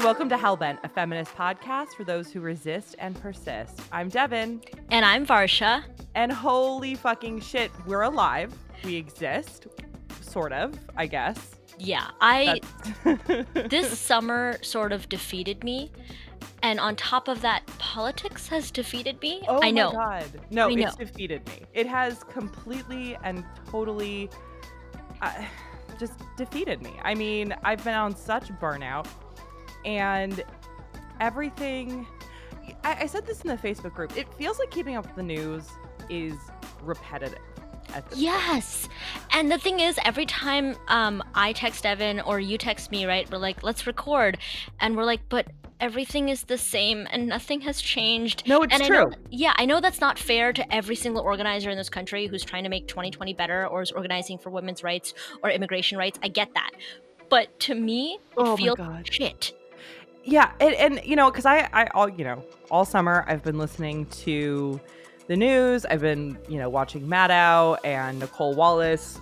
welcome to Hellbent, a feminist podcast for those who resist and persist. I'm Devin. And I'm Varsha. And holy fucking shit, we're alive. We exist. Sort of, I guess. Yeah, this summer sort of defeated me. And on top of that, politics has defeated me. Oh I know. My God. No, it's defeated me. It has completely and totally just defeated me. I mean, I've been on such burnout. And everything, I said this in the Facebook group, it feels like keeping up with the news is repetitive at this point. And the thing is, every time I text Evan or you text me, right, we're like, let's record. And we're like, but everything is the same and nothing has changed. No, it's true. I know that's not fair to every single organizer in this country who's trying to make 2020 better or is organizing for women's rights or immigration rights. I get that. But to me, it feels shit. Yeah, and you know, because all summer I've been listening to the news. I've been, watching Maddow and Nicole Wallace,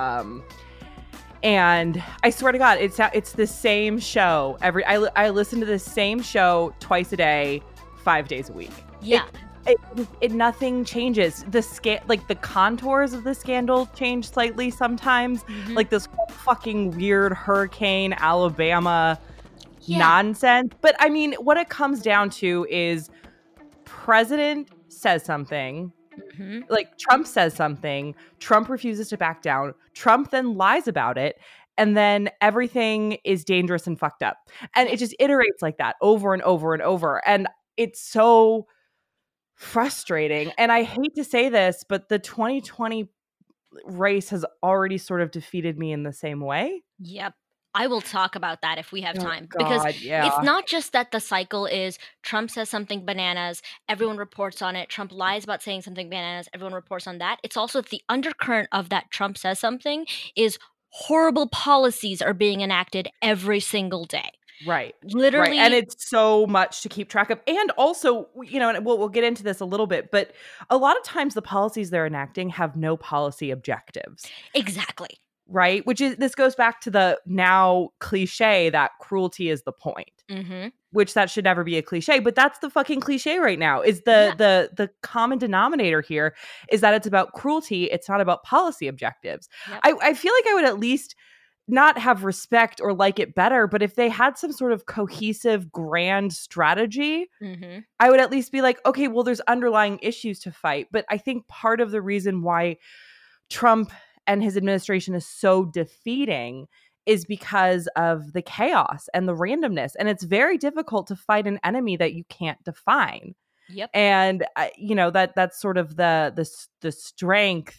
and I swear to God, it's the same show I listen to the same show twice a day, 5 days a week. Yeah. It nothing changes. The contours of the scandal change slightly sometimes. Mm-hmm. Like this whole fucking weird Hurricane Alabama nonsense. But I mean, what it comes down to is president says something, like Trump says something, Trump refuses to back down, Trump then lies about it, and then everything is dangerous and fucked up. And it just iterates like that over and over and over. And it's so frustrating. And I hate to say this, but the 2020 race has already sort of defeated me in the same way. Yep. I will talk about that if we have time. Because it's not just that the cycle is Trump says something bananas, everyone reports on it. Trump lies about saying something bananas, everyone reports on that. It's also the undercurrent of that Trump says something is horrible policies are being enacted every single day. Right. Literally. Right. And it's so much to keep track of. And also, and we'll get into this a little bit, but a lot of times the policies they're enacting have no policy objectives. Exactly. Right. This goes back to the now cliche that cruelty is the point, which that should never be a cliche. But that's the fucking cliche right now is the common denominator here is that it's about cruelty. It's not about policy objectives. Yep. I feel like I would at least not have respect or like it better. But if they had some sort of cohesive grand strategy, I would at least be like, OK, well, there's underlying issues to fight. But I think part of the reason why Trump and his administration is so defeating is because of the chaos and the randomness. And it's very difficult to fight an enemy that you can't define. Yep. And, that's sort of the strength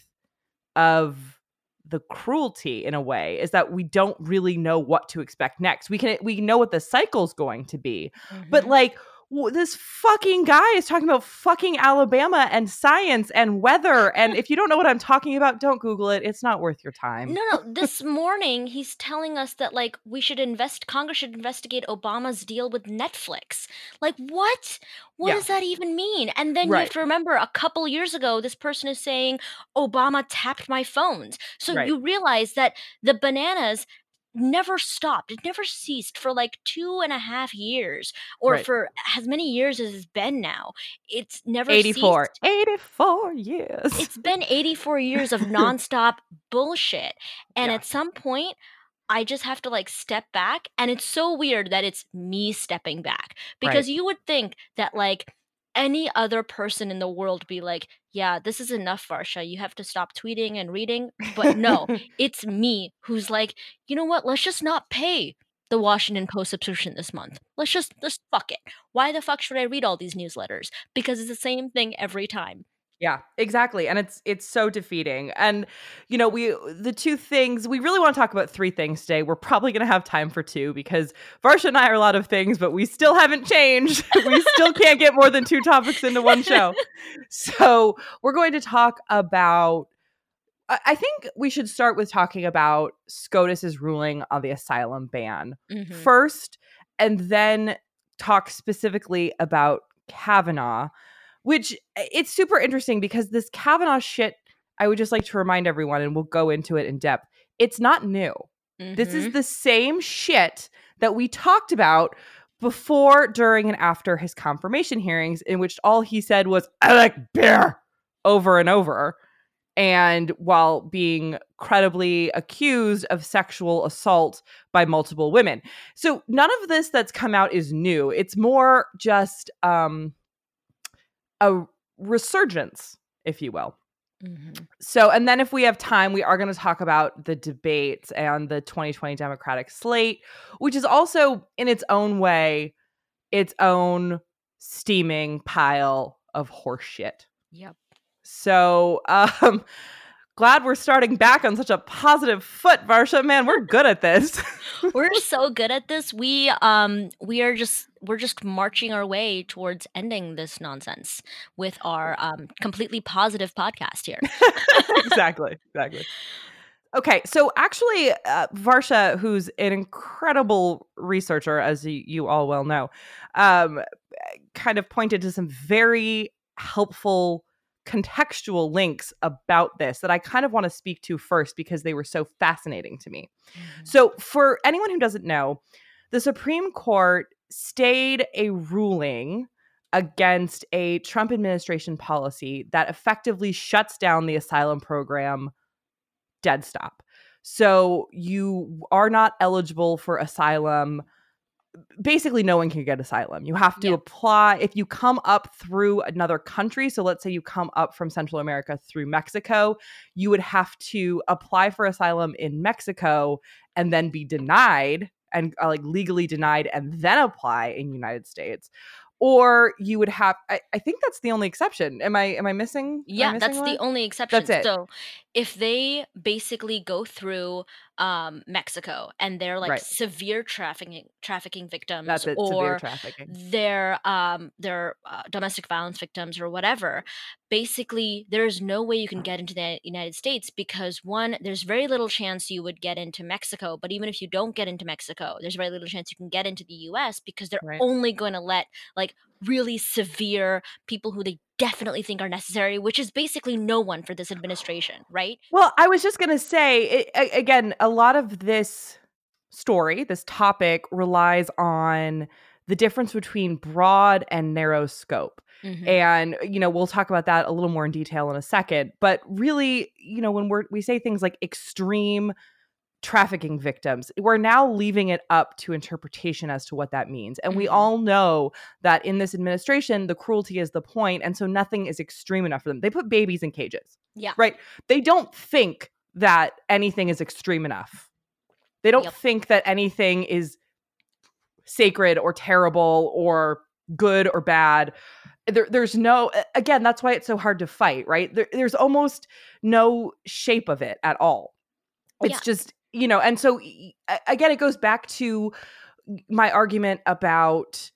of the cruelty in a way is that we don't really know what to expect next. We know what the cycle's going to be, but this fucking guy is talking about fucking Alabama and science and weather. And if you don't know what I'm talking about, don't Google it. It's not worth your time. No. This morning, he's telling us that, Congress should investigate Obama's deal with Netflix. Like, what? What does that even mean? And then you have to remember a couple years ago, this person is saying, Obama tapped my phones. So you realize that the bananas never stopped. It never ceased for 2.5 years or for as many years as it's been now. It's never 84. ceased. 84 years. It's been 84 years of nonstop bullshit. And at some point, I just have to step back. And it's so weird that it's me stepping back because you would think that any other person in the world be like, yeah, this is enough, Varsha. You have to stop tweeting and reading. But no, it's me who's like, you know what? Let's just not pay the Washington Post subscription this month. Let's just fuck it. Why the fuck should I read all these newsletters? Because it's the same thing every time. Yeah, exactly. And it's so defeating. And, the two things, we really want to talk about three things today. We're probably going to have time for two because Varsha and I are a lot of things, but we still haven't changed. We still can't get more than two topics into one show. So we're going to talk about, I think we should start with talking about SCOTUS's ruling on the asylum ban first, and then talk specifically about Kavanaugh. Which it's super interesting because this Kavanaugh shit, I would just like to remind everyone, and we'll go into it in depth, it's not new. This is the same shit that we talked about before, during, and after his confirmation hearings, in which all he said was, "I like beer," over and over. And while being credibly accused of sexual assault by multiple women. So none of this that's come out is new. It's more just a resurgence, if you will. Mm-hmm. So, and then if we have time, we are going to talk about the debates and the 2020 Democratic slate, which is also in its own way, its own steaming pile of horseshit. Yep. So, glad we're starting back on such a positive foot, Varsha. Man, we're good at this. We're so good at this. We're just marching our way towards ending this nonsense with our completely positive podcast here. Exactly. Okay, so actually, Varsha, who's an incredible researcher, as you all well know, kind of pointed to some very helpful contextual links about this that I kind of want to speak to first because they were so fascinating to me. Mm-hmm. So for anyone who doesn't know, the Supreme Court stayed a ruling against a Trump administration policy that effectively shuts down the asylum program dead stop. So you are not eligible for asylum. Basically, no one can get asylum. You have to apply if you come up through another country. So let's say you come up from Central America through Mexico, you would have to apply for asylum in Mexico and then be denied and legally denied and then apply in the United States. Or you would have, I think that's the only exception. Am I missing? Yeah, missing that's one? the only exception. That's it. So if they basically go through Mexico and they're like severe trafficking victims, that's it, or severe trafficking. they're domestic violence victims or whatever, basically there's no way you can get into the United States because one, there's very little chance you would get into Mexico. But even if you don't get into Mexico, there's very little chance you can get into the US because they're only going to let like really severe people who they definitely think are necessary, which is basically no one for this administration, right? Well, I was just going to say, again, a lot of this story, this topic relies on the difference between broad and narrow scope. Mm-hmm. And, we'll talk about that a little more in detail in a second. But really, when we say things like extreme trafficking victims, we're now leaving it up to interpretation as to what that means. And we all know that in this administration, the cruelty is the point, and so nothing is extreme enough for them. They put babies in cages. Yeah. Right? They don't think that anything is extreme enough. They don't think that anything is sacred or terrible or good or bad. There's no, again, that's why it's so hard to fight, right? There's almost no shape of it at all. It's just, and so again, it goes back to my argument about,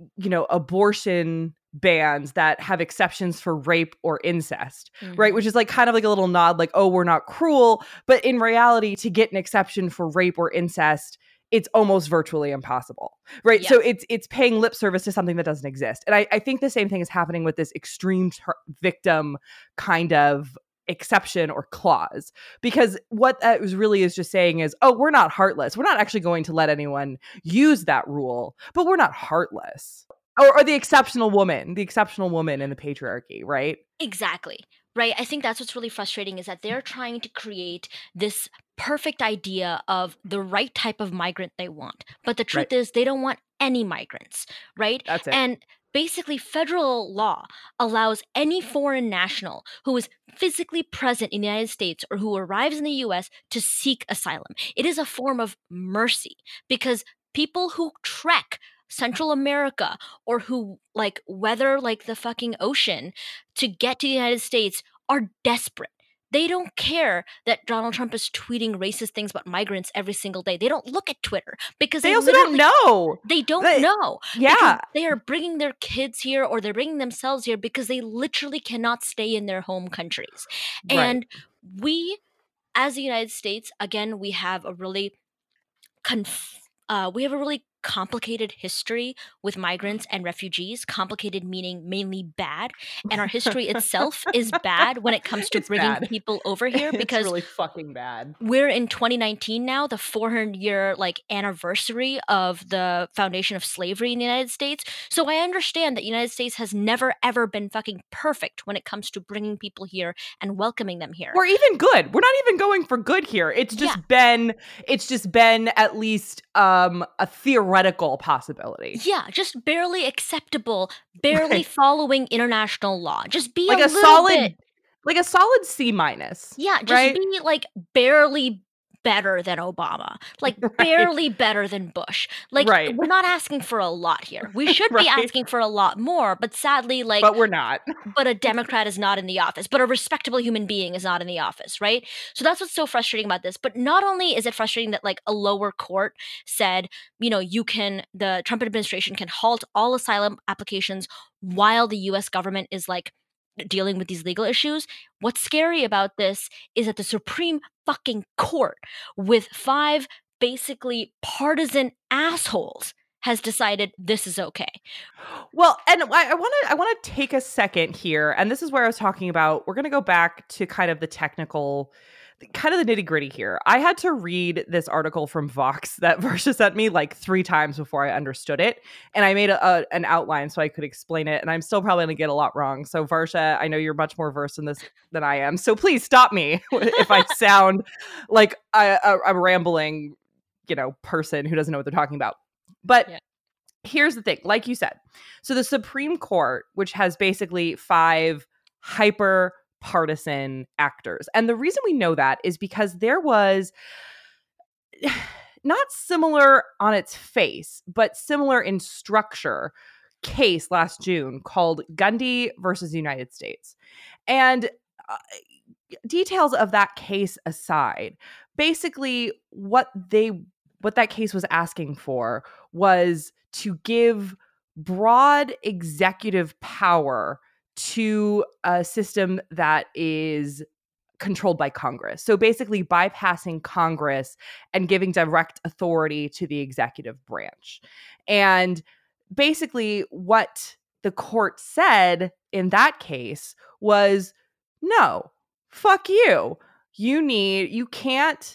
abortion bans that have exceptions for rape or incest, right? Which is kind of like a little nod, like, oh, we're not cruel. But in reality, to get an exception for rape or incest, it's almost virtually impossible, right? Yeah. So it's paying lip service to something that doesn't exist. And I think the same thing is happening with this extreme victim kind of exception or clause, because what that really is just saying is, oh, we're not heartless. We're not actually going to let anyone use that rule, but we're not heartless. Or the exceptional woman in the patriarchy, right? Exactly. Right. I think that's what's really frustrating is that they're trying to create this perfect idea of the right type of migrant they want. But the truth is they don't want any migrants, right? That's it. And basically, federal law allows any foreign national who is physically present in the United States or who arrives in the U.S. to seek asylum. It is a form of mercy because people who trek Central America or who weather the fucking ocean to get to the United States are desperate. They don't care that Donald Trump is tweeting racist things about migrants every single day. They don't look at Twitter because they also don't know. They don't know. Yeah. They are bringing their kids here or they're bringing themselves here because they literally cannot stay in their home countries. Right. And we, as the United States, again, we have a really complicated history with migrants and refugees, complicated meaning mainly bad, and our history itself is bad when it comes to bringing people over here, because it's really fucking bad. We're in 2019 now, the 400-year anniversary of the foundation of slavery in the United States. So I understand that the United States has never ever been fucking perfect when it comes to bringing people here and welcoming them here. Or even good. We're not even going for good here. It's just been at least a theoretical possibility. Yeah, just barely acceptable, barely following international law. Just be like a solid C-. Yeah, just right? be barely better than Obama, barely better than Bush. We're not asking for a lot here. We should be asking for a lot more, but sadly, but we're not. But a Democrat is not in the office, but a respectable human being is not in the office, right? So that's what's so frustrating about this. But not only is it frustrating that a lower court said, the Trump administration can halt all asylum applications while the US government is dealing with these legal issues. What's scary about this is that the Supreme fucking Court, with 5 basically partisan assholes, has decided this is okay. Well, and I want to take a second here, and this is where I was talking about, we're going to go back to kind of the technical, kind of the nitty-gritty here. I had to read this article from Vox that Varsha sent me 3 times before I understood it, and I made an outline so I could explain it, and I'm still probably going to get a lot wrong. So Varsha, I know you're much more versed in this than I am, so please stop me if I sound like a rambling, person who doesn't know what they're talking about. But here's the thing, like you said, so the Supreme Court, which has basically 5 hyper partisan actors. And the reason we know that is because there was not similar on its face, but similar in structure case last June called Gundy versus the United States. And details of that case aside, basically what that case was asking for was to give broad executive power to a system that is controlled by Congress. So basically bypassing Congress and giving direct authority to the executive branch. And basically what the court said in that case was, no, fuck you. You can't,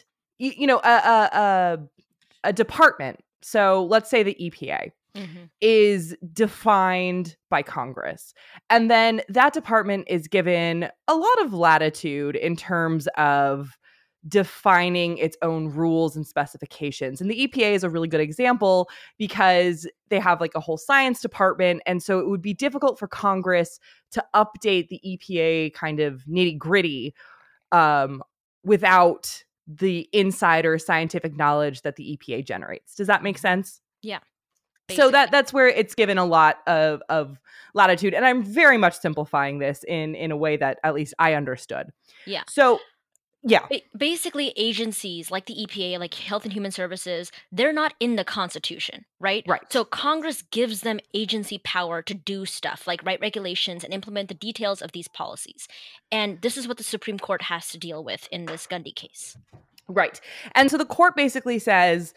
a department. So let's say the EPA. Is defined by Congress. And then that department is given a lot of latitude in terms of defining its own rules and specifications. And the EPA is a really good example because they have a whole science department. And so it would be difficult for Congress to update the EPA kind of nitty-gritty without the insider scientific knowledge that the EPA generates. Does that make sense? Yeah. Basically. So that's where it's given a lot of latitude. And I'm very much simplifying this in a way that at least I understood. Yeah. So, yeah. Basically, agencies like the EPA, like Health and Human Services, they're not in the Constitution, right? Right. So Congress gives them agency power to do stuff, like write regulations and implement the details of these policies. And this is what the Supreme Court has to deal with in this Gundy case. Right. And so the court basically says,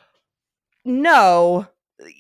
no,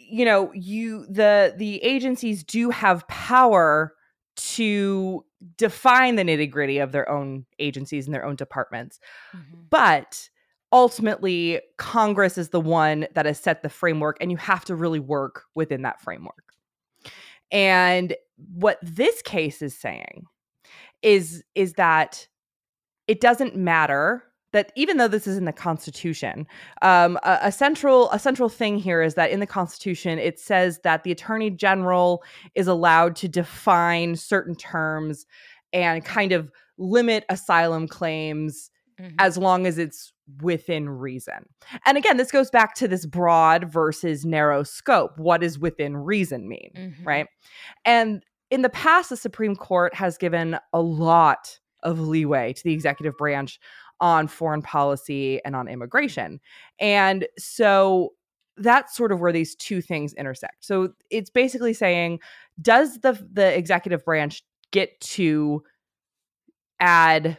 the agencies do have power to define the nitty-gritty of their own agencies and their own departments. But ultimately, Congress is the one that has set the framework, and you have to really work within that framework. And what this case is saying is that it doesn't matter that even though this is in the Constitution, a central thing here is that in the Constitution, it says that the Attorney General is allowed to define certain terms and kind of limit asylum claims as long as it's within reason. And again, this goes back to this broad versus narrow scope. What does within reason mean, right? And in the past, the Supreme Court has given a lot of leeway to the executive branch on foreign policy and on immigration. And so that's sort of where these two things intersect. So it's basically saying, does the executive branch get to add,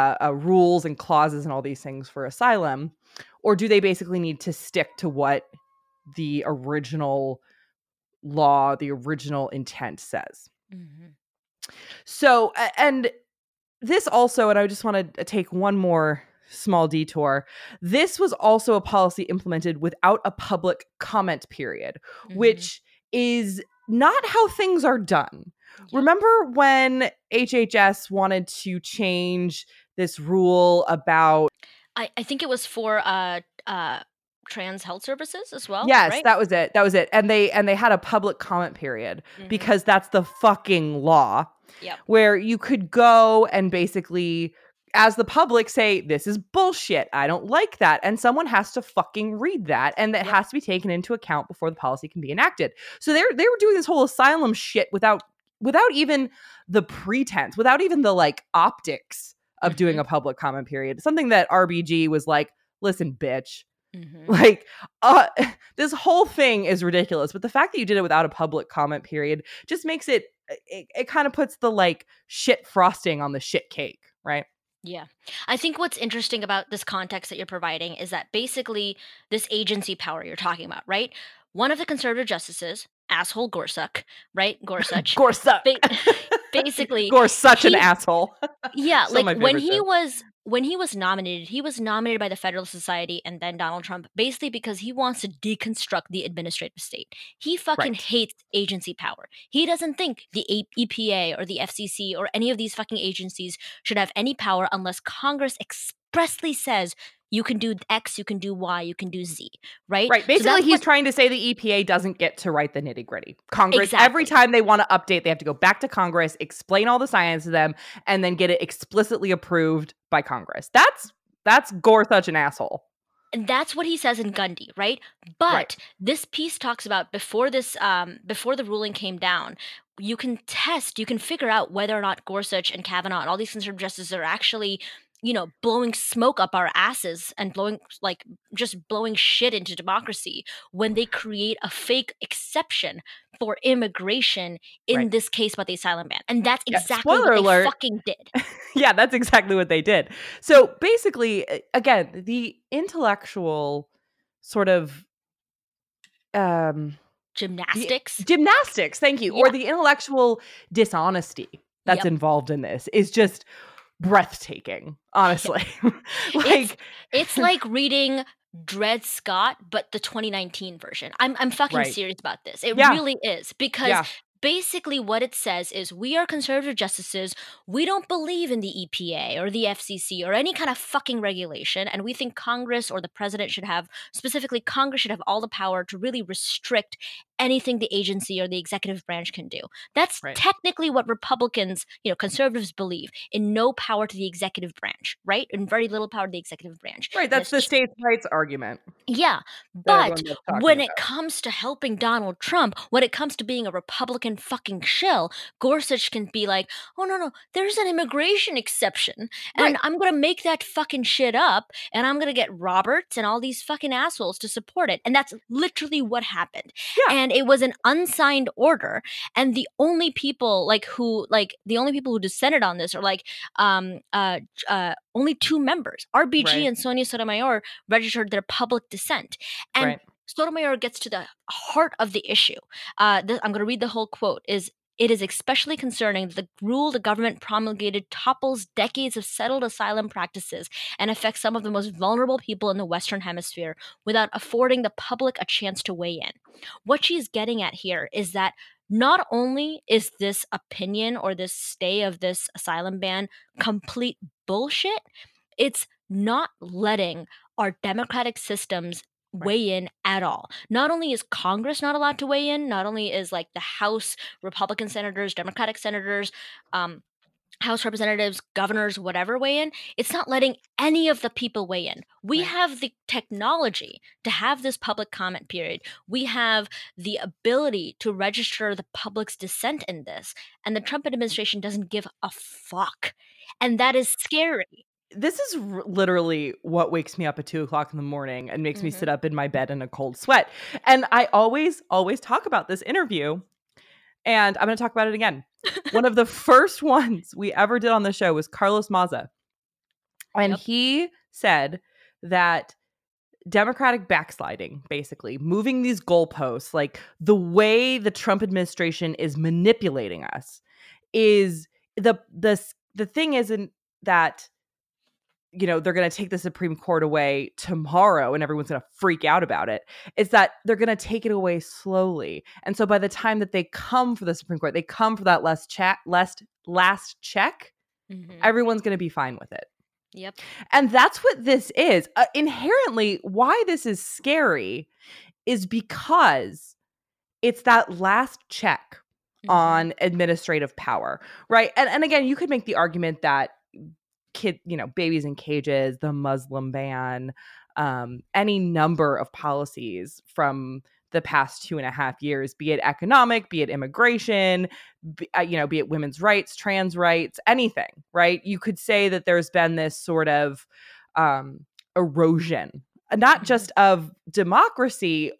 rules and clauses and all these things for asylum, or do they basically need to stick to what the original law, the original intent says. Mm-hmm. So, and this also, and I just want to take one more small detour. This was also a policy implemented without a public comment period, which is not how things are done. Yep. Remember when HHS wanted to change this rule about... I think it was for trans health services as well. Yes, right? That was it. And they had a public comment period because that's the fucking law. Yep. Where you could go and basically, as the public, say, this is bullshit, I don't like that. And someone has to fucking read that. And that has to be taken into account before the policy can be enacted. So they were doing this whole asylum shit without even the pretense, without even the like optics of doing a public comment period. Something that RBG was like, listen, bitch. Like, this whole thing is ridiculous. But the fact that you did it without a public comment period just makes it kind of puts the like shit frosting on the shit cake, right? Yeah. I think what's interesting about this context that you're providing is that basically this agency power you're talking about, right? One of the conservative justices, asshole Gorsuch, right? Gorsuch. Basically. Gorsuch an asshole. Yeah. Like when he was nominated, he was nominated by the Federalist Society and then Donald Trump, basically because he wants to deconstruct the administrative state. He fucking hates agency power. He doesn't think the EPA or the FCC or any of these fucking agencies should have any power unless Congress expressly says you can do X, you can do Y, you can do Z, right? Right. Basically, he's trying to say the EPA doesn't get to write the nitty gritty. Congress, every time they want to update, they have to go back to Congress, explain all the science to them, and then get it explicitly approved by Congress. That's Gorsuch an asshole. And that's what he says in Gundy, right? But this piece talks about before the ruling came down, you can figure out whether or not Gorsuch and Kavanaugh and all these conservative justices are actually, blowing smoke up our asses and blowing shit into democracy when they create a fake exception for immigration in this case about the asylum ban. And that's exactly what they fucking did. Yeah, that's exactly what they did. So basically, again, the intellectual sort of gymnastics, thank you, or the intellectual dishonesty that's involved in this is just breathtaking, honestly. It's like reading Dred Scott, but the 2019 version. I'm fucking serious about this. It really is, because basically what it says is we are conservative justices. We don't believe in the EPA or the FCC or any kind of fucking regulation. And we think Congress or the president specifically Congress should have all the power to really restrict anything the agency or the executive branch can do. That's technically what Republicans, conservatives believe, in no power to the executive branch, right? And very little power to the executive branch. Right, that's the states' rights argument. Yeah, but when it comes to helping Donald Trump, when it comes to being a Republican fucking shill, Gorsuch can be like, oh, no, there's an immigration exception, and I'm going to make that fucking shit up, and I'm going to get Roberts and all these fucking assholes to support it. And that's literally what happened. Yeah. And it was an unsigned order, and the only people who dissented on this are only two members. RBG and Sonia Sotomayor registered their public dissent. And Sotomayor gets to the heart of the issue. I'm going to read the whole quote. It is especially concerning that the rule the government promulgated topples decades of settled asylum practices and affects some of the most vulnerable people in the Western Hemisphere without affording the public a chance to weigh in. What she's getting at here is that not only is this opinion or this stay of this asylum ban complete bullshit, it's not letting our democratic systems weigh in at all. Not only is Congress not allowed to weigh in, not only is the House, Republican senators, Democratic senators, House representatives, governors, whatever weigh in, it's not letting any of the people weigh in. We have the technology to have this public comment period. We have the ability to register the public's dissent in this. And the Trump administration doesn't give a fuck. And that is scary. This is literally what wakes me up at 2:00 in the morning and makes me sit up in my bed in a cold sweat. And I always talk about this interview, and I'm going to talk about it again. One of the first ones we ever did on the show was Carlos Maza. And he said that Democratic backsliding, basically, moving these goalposts, like the way the Trump administration is manipulating us is the thing isn't that, you know, they're going to take the Supreme Court away tomorrow and everyone's going to freak out about it. It's that they're going to take it away slowly. And so by the time that they come for the Supreme Court, they come for that last check, everyone's going to be fine with it. Yep. And that's what this is. Inherently, why this is scary is because it's that last check on administrative power, right? And again, you could make the argument that babies in cages, the Muslim ban, any number of policies from the past 2.5 years, be it economic, be it immigration, be it women's rights, trans rights, anything, right? You could say that there's been this sort of erosion, not just of democracy,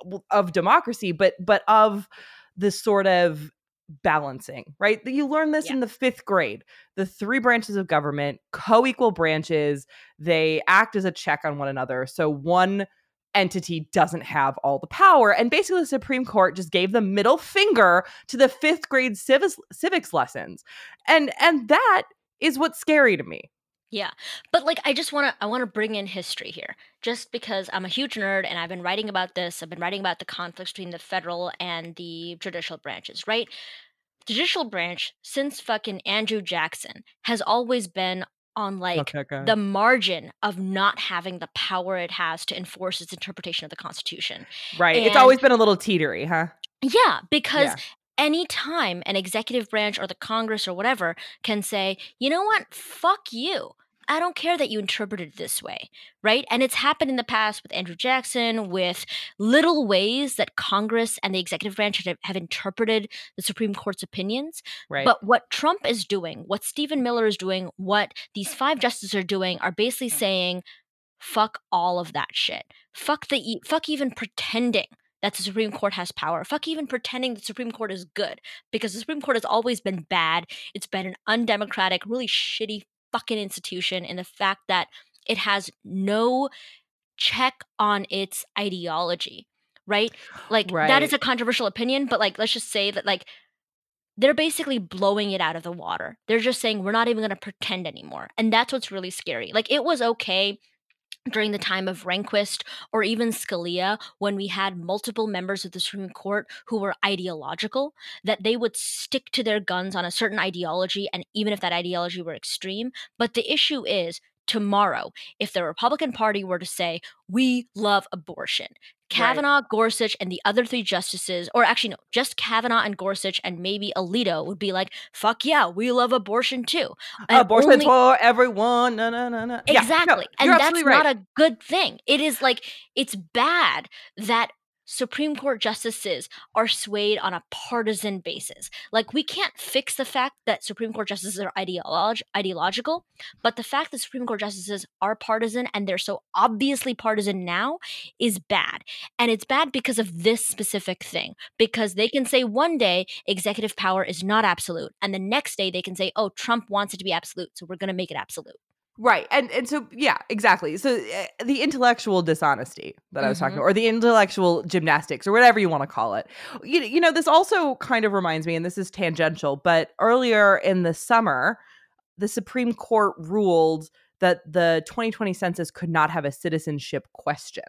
but of this sort of balancing, right? You learn this in the 5th grade. The 3 branches of government, co-equal branches, they act as a check on one another. So one entity doesn't have all the power. And basically the Supreme Court just gave the middle finger to the 5th grade civics lessons. And that is what's scary to me. Yeah. But like, I want to bring in history here, just because I'm a huge nerd and I've been writing about this. I've been writing about the conflicts between the federal and the judicial branches, right? The judicial branch, since fucking Andrew Jackson, has always been on like the margin of not having the power it has to enforce its interpretation of the Constitution. Right. And it's always been a little teetery, huh? Yeah, because anytime an executive branch or the Congress or whatever can say, you know what, fuck you. I don't care that you interpreted it this way, right? And it's happened in the past with Andrew Jackson, with little ways that Congress and the executive branch have interpreted the Supreme Court's opinions. Right. But what Trump is doing, what Stephen Miller is doing, what these 5 justices are doing are basically saying, fuck all of that shit. Fuck even pretending that the Supreme Court has power. Fuck even pretending the Supreme Court is good, because the Supreme Court has always been bad. It's been an undemocratic, really shitty fucking institution, in the fact that it has no check on its ideology, right? Like, that is a controversial opinion, but like, let's just say that like they're basically blowing it out of the water. They're just saying, we're not even going to pretend anymore. And that's what's really scary. Like, it was okay during the time of Rehnquist or even Scalia, when we had multiple members of the Supreme Court who were ideological, that they would stick to their guns on a certain ideology, and even if that ideology were extreme. But the issue is, tomorrow, if the Republican Party were to say, we love abortion, Kavanaugh, Gorsuch, and the other 3 justices, or actually no, just Kavanaugh and Gorsuch and maybe Alito would be like, fuck yeah, we love abortion too. Abortion for everyone. No. Exactly. Yeah, no, and that's not a good thing. It is like, it's bad that Supreme Court justices are swayed on a partisan basis. Like, we can't fix the fact that Supreme Court justices are ideological, but the fact that Supreme Court justices are partisan, and they're so obviously partisan now, is bad. And it's bad because of this specific thing, because they can say one day executive power is not absolute, and the next day they can say, oh, Trump wants it to be absolute, so we're going to make it absolute. Right. And so, yeah, exactly. So the intellectual dishonesty that I was talking about, or the intellectual gymnastics, or whatever you want to call it. You know, this also kind of reminds me, and this is tangential, but earlier in the summer, the Supreme Court ruled that the 2020 census could not have a citizenship question.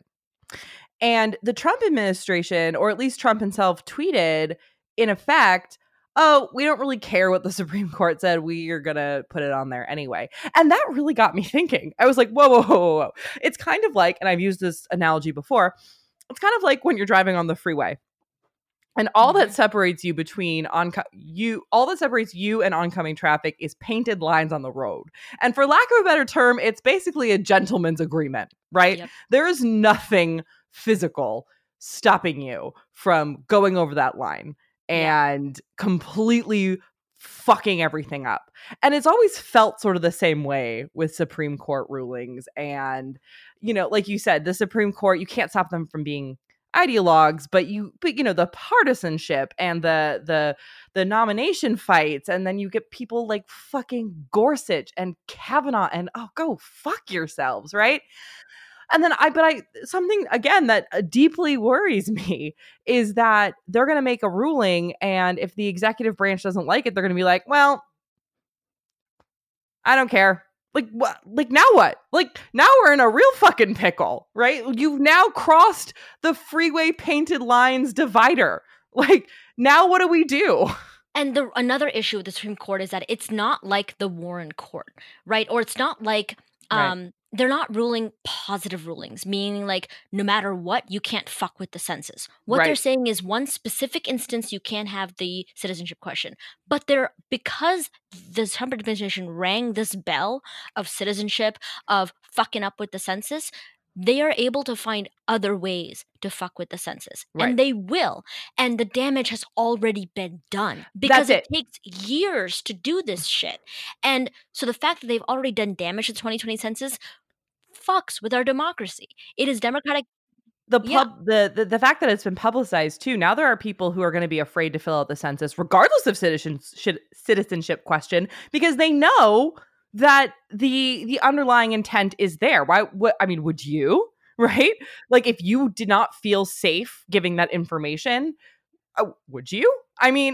And the Trump administration, or at least Trump himself, tweeted, in effect, oh, we don't really care what the Supreme Court said. We are going to put it on there anyway. And that really got me thinking. I was like, whoa. It's kind of like, and I've used this analogy before, it's kind of like when you're driving on the freeway. And all that separates you between all that separates you and oncoming traffic is painted lines on the road. And for lack of a better term, it's basically a gentleman's agreement, right? Yep. There is nothing physical stopping you from going over that line and completely fucking everything up. And it's always felt sort of the same way with Supreme Court rulings. And, you know, like you said, the Supreme Court, you can't stop them from being ideologues, but you know, the partisanship and the nomination fights, and then you get people like fucking Gorsuch and Kavanaugh, and oh, go fuck yourselves, right? And then something again that deeply worries me is that they're going to make a ruling, and if the executive branch doesn't like it, they're going to be like, well, I don't care. Like what? Like now what? Like now we're in a real fucking pickle, right? You've now crossed the freeway painted lines divider. Like now what do we do? And another issue with the Supreme Court is that it's not like the Warren Court, right? Or it's not like they're not ruling positive rulings, meaning like no matter what, you can't fuck with the census. What they're saying is one specific instance you can't have the citizenship question. But because the Trump administration rang this bell of citizenship, of fucking up with the census, they are able to find other ways to fuck with the census. And they will. And the damage has already been done because it takes years to do this shit. And so the fact that they've already done damage to the 2020 census fucks with our democracy. It is democratic. The fact that it's been publicized too. Now there are people who are going to be afraid to fill out the census regardless of citizenship question, because they know that the underlying intent is there. Would you, right? Like if you did not feel safe giving that information, would you? I mean,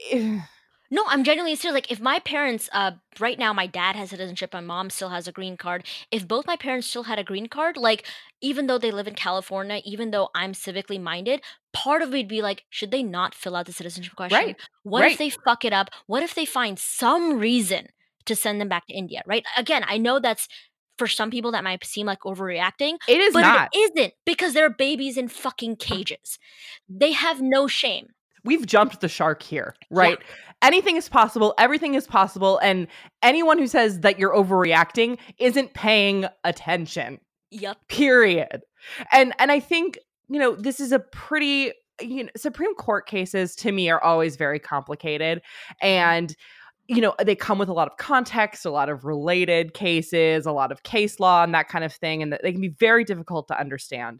no, I'm genuinely serious. Like, if my parents, right now, my dad has citizenship, my mom still has a green card. If both my parents still had a green card, like, even though they live in California, even though I'm civically minded, part of me'd be like, should they not fill out the citizenship question? Right. What if they fuck it up? What if they find some reason to send them back to India, right? Again, I know that's, for some people, that might seem like overreacting. It is not. It isn't, because they're babies in fucking cages. They have no shame. We've jumped the shark here, right? Yeah. Anything is possible. Everything is possible. And anyone who says that you're overreacting isn't paying attention. Yep. Period. And I think, this is a pretty, Supreme Court cases to me are always very complicated. And, they come with a lot of context, a lot of related cases, a lot of case law and that kind of thing. And they can be very difficult to understand.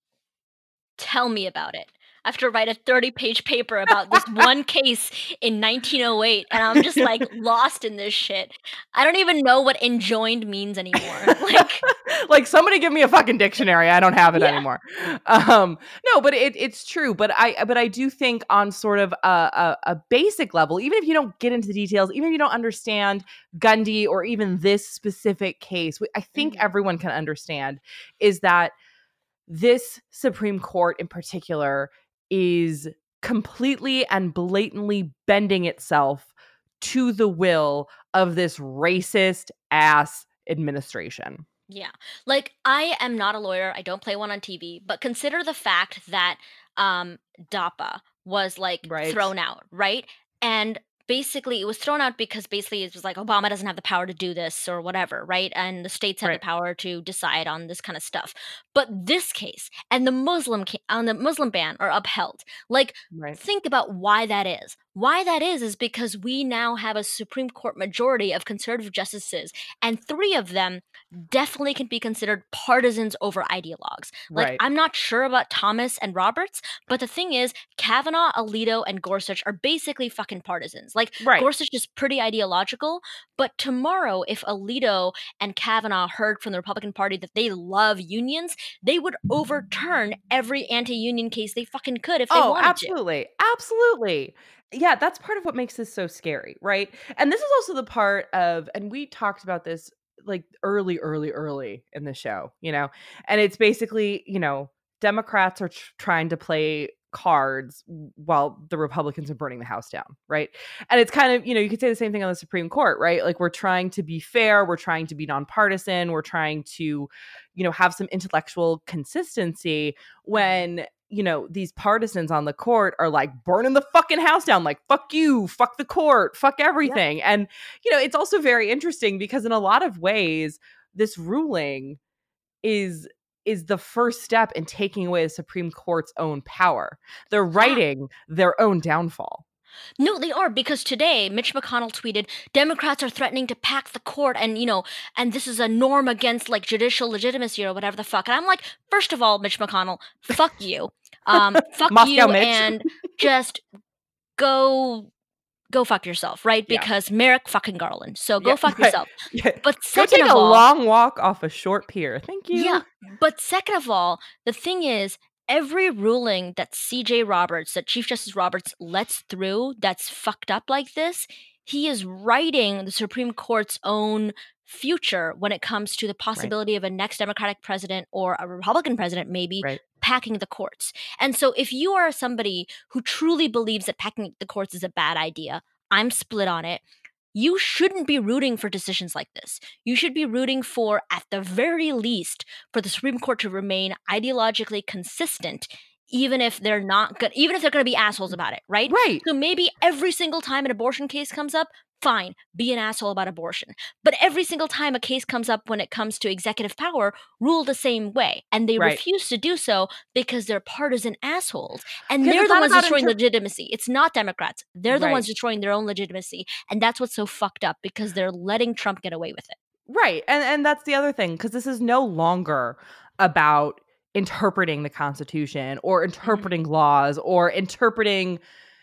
Tell me about it. I have to write a 30-page paper about this one case in 1908, and I'm just like lost in this shit. I don't even know what enjoined means anymore. Like somebody give me a fucking dictionary. I don't have it anymore. No, but it's true. But I do think on sort of a basic level, even if you don't get into the details, even if you don't understand Gundy or even this specific case, I think everyone can understand is that this Supreme Court in particular is completely and blatantly bending itself to the will of this racist ass administration. Yeah. Like, I am not a lawyer. I don't play one on TV, but consider the fact that DAPA was thrown out, right? And basically it was thrown out because basically it was like Obama doesn't have the power to do this or whatever, right? And the states have the power to decide on this kind of stuff. But this case and the Muslim ban are upheld. Think about why that is. Why that is because we now have a Supreme Court majority of conservative justices, and 3 of them definitely can be considered partisans over ideologues. I'm not sure about Thomas and Roberts, but the thing is, Kavanaugh, Alito, and Gorsuch are basically fucking partisans. Gorsuch is pretty ideological, but tomorrow, if Alito and Kavanaugh heard from the Republican Party that they love unions, they would overturn every anti-union case they fucking could if they wanted to. Absolutely. Yeah, that's part of what makes this so scary, right? And this is also the part of, and we talked about this early in the show, and it's basically, Democrats are trying to play cards while the Republicans are burning the house down, right? And it's kind of, you could say the same thing on the Supreme Court, right? Like, we're trying to be fair, we're trying to be nonpartisan, we're trying to, have some intellectual consistency when, these partisans on the court are burning the fucking house down, fuck you, fuck the court, fuck everything. Yeah. And, it's also very interesting because in a lot of ways, this ruling is the first step in taking away the Supreme Court's own power. They're writing their own downfall. No, they are, because today Mitch McConnell tweeted, Democrats are threatening to pack the court and, and this is a norm against judicial legitimacy or whatever the fuck. And I'm like, first of all, Mitch McConnell, fuck you. Fuck Moscow you Mitch. And just go go fuck yourself, right? Yeah. Because Merrick fucking Garland. So go fuck right. yourself. Yeah. But Go second take of a all, long walk off a short pier. Thank you. yeah. But second of all, the thing is, every ruling that CJ Roberts, that Chief Justice Roberts lets through that's fucked up like this, he is writing the Supreme Court's own future when it comes to the possibility of a next Democratic president or a Republican president maybe Right. packing the courts. And so if you are somebody who truly believes that packing the courts is a bad idea, I'm split on it. You shouldn't be rooting for decisions like this. You should be rooting for, at the very least, for the Supreme Court to remain ideologically consistent, even if they're not good, even if they're going to be assholes about it, right? Right. So maybe every single time an abortion case comes up, fine, be an asshole about abortion. But every single time a case comes up when it comes to executive power, rule the same way. And they Right. refuse to do so because they're partisan assholes. And Because they're it's the not ones about destroying legitimacy. It's not Democrats. They're the Right. ones destroying their own legitimacy. And that's what's so fucked up, because they're letting Trump get away with it. Right. And that's the other thing, because this is no longer about interpreting the Constitution or interpreting laws or interpreting,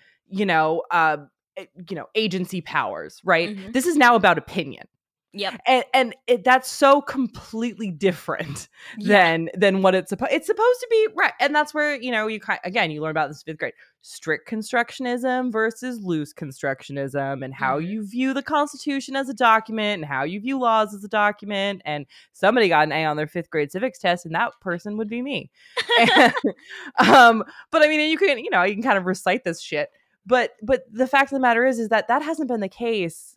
agency powers, right? This is now about opinion. Yep. And that's so completely different than what it's supposed to be, right? And that's where you learn about this 5th grade: strict constructionism versus loose constructionism, and how you view the Constitution as a document and how you view laws as a document. And somebody got an A on their 5th grade civics test, and that person would be me. But I mean, you can kind of recite this shit. But the fact of the matter is that hasn't been the case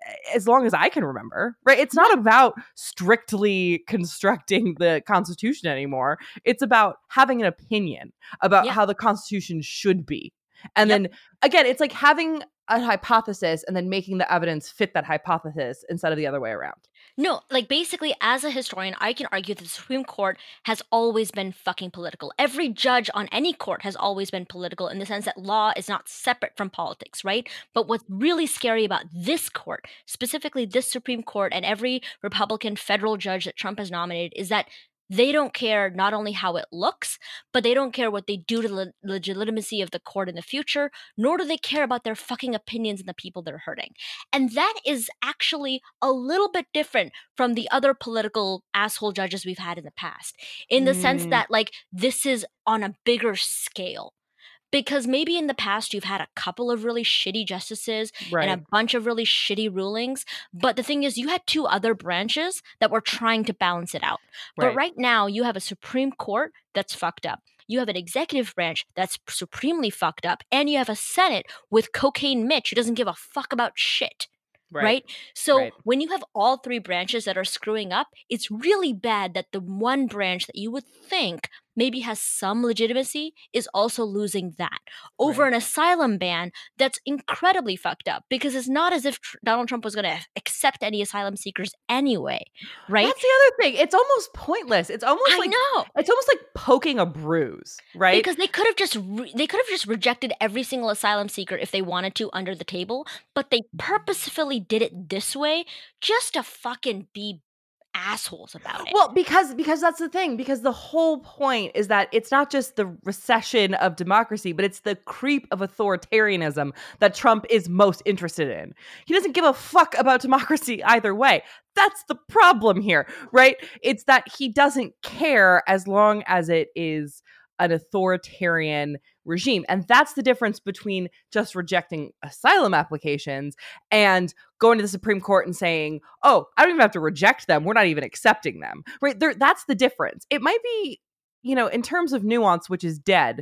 as long as I can remember, right? It's not about strictly constructing the Constitution anymore. It's about having an opinion about how the Constitution should be. And then again, it's like having a hypothesis and then making the evidence fit that hypothesis instead of the other way around. No, like basically, as a historian, I can argue that the Supreme Court has always been fucking political. Every judge on any court has always been political, in the sense that law is not separate from politics, right? But what's really scary about this court, specifically this Supreme Court, and every Republican federal judge that Trump has nominated, is that they don't care not only how it looks, but they don't care what they do to the legitimacy of the court in the future, nor do they care about their fucking opinions and the people they're hurting. And that is actually a little bit different from the other political asshole judges we've had in the past, in the sense that, like, this is on a bigger scale. Because maybe in the past you've had a couple of really shitty justices and a bunch of really shitty rulings, but the thing is, you had 2 other branches that were trying to balance it out. But right now you have a Supreme Court that's fucked up. You have an executive branch that's supremely fucked up, and you have a Senate with Cocaine Mitch who doesn't give a fuck about shit. Right? So when you have all 3 branches that are screwing up, it's really bad that the one branch that you would think maybe has some legitimacy is also losing that over an asylum ban that's incredibly fucked up, because it's not as if Donald Trump was going to accept any asylum seekers anyway, right? That's the other thing. It's almost pointless. It's almost it's almost like poking a bruise, right? Because they could have just rejected every single asylum seeker if they wanted to under the table, but they purposefully did it this way just to fucking be assholes about it. Well, because that's the thing, because the whole point is that it's not just the recession of democracy, but it's the creep of authoritarianism that Trump is most interested in. He doesn't give a fuck about democracy either way. That's the problem here, right? It's that he doesn't care as long as it is an authoritarian regime. And that's the difference between just rejecting asylum applications and going to the Supreme Court and saying, oh, I don't even have to reject them. We're not even accepting them, right? That's the difference. It might be, in terms of nuance, which is dead,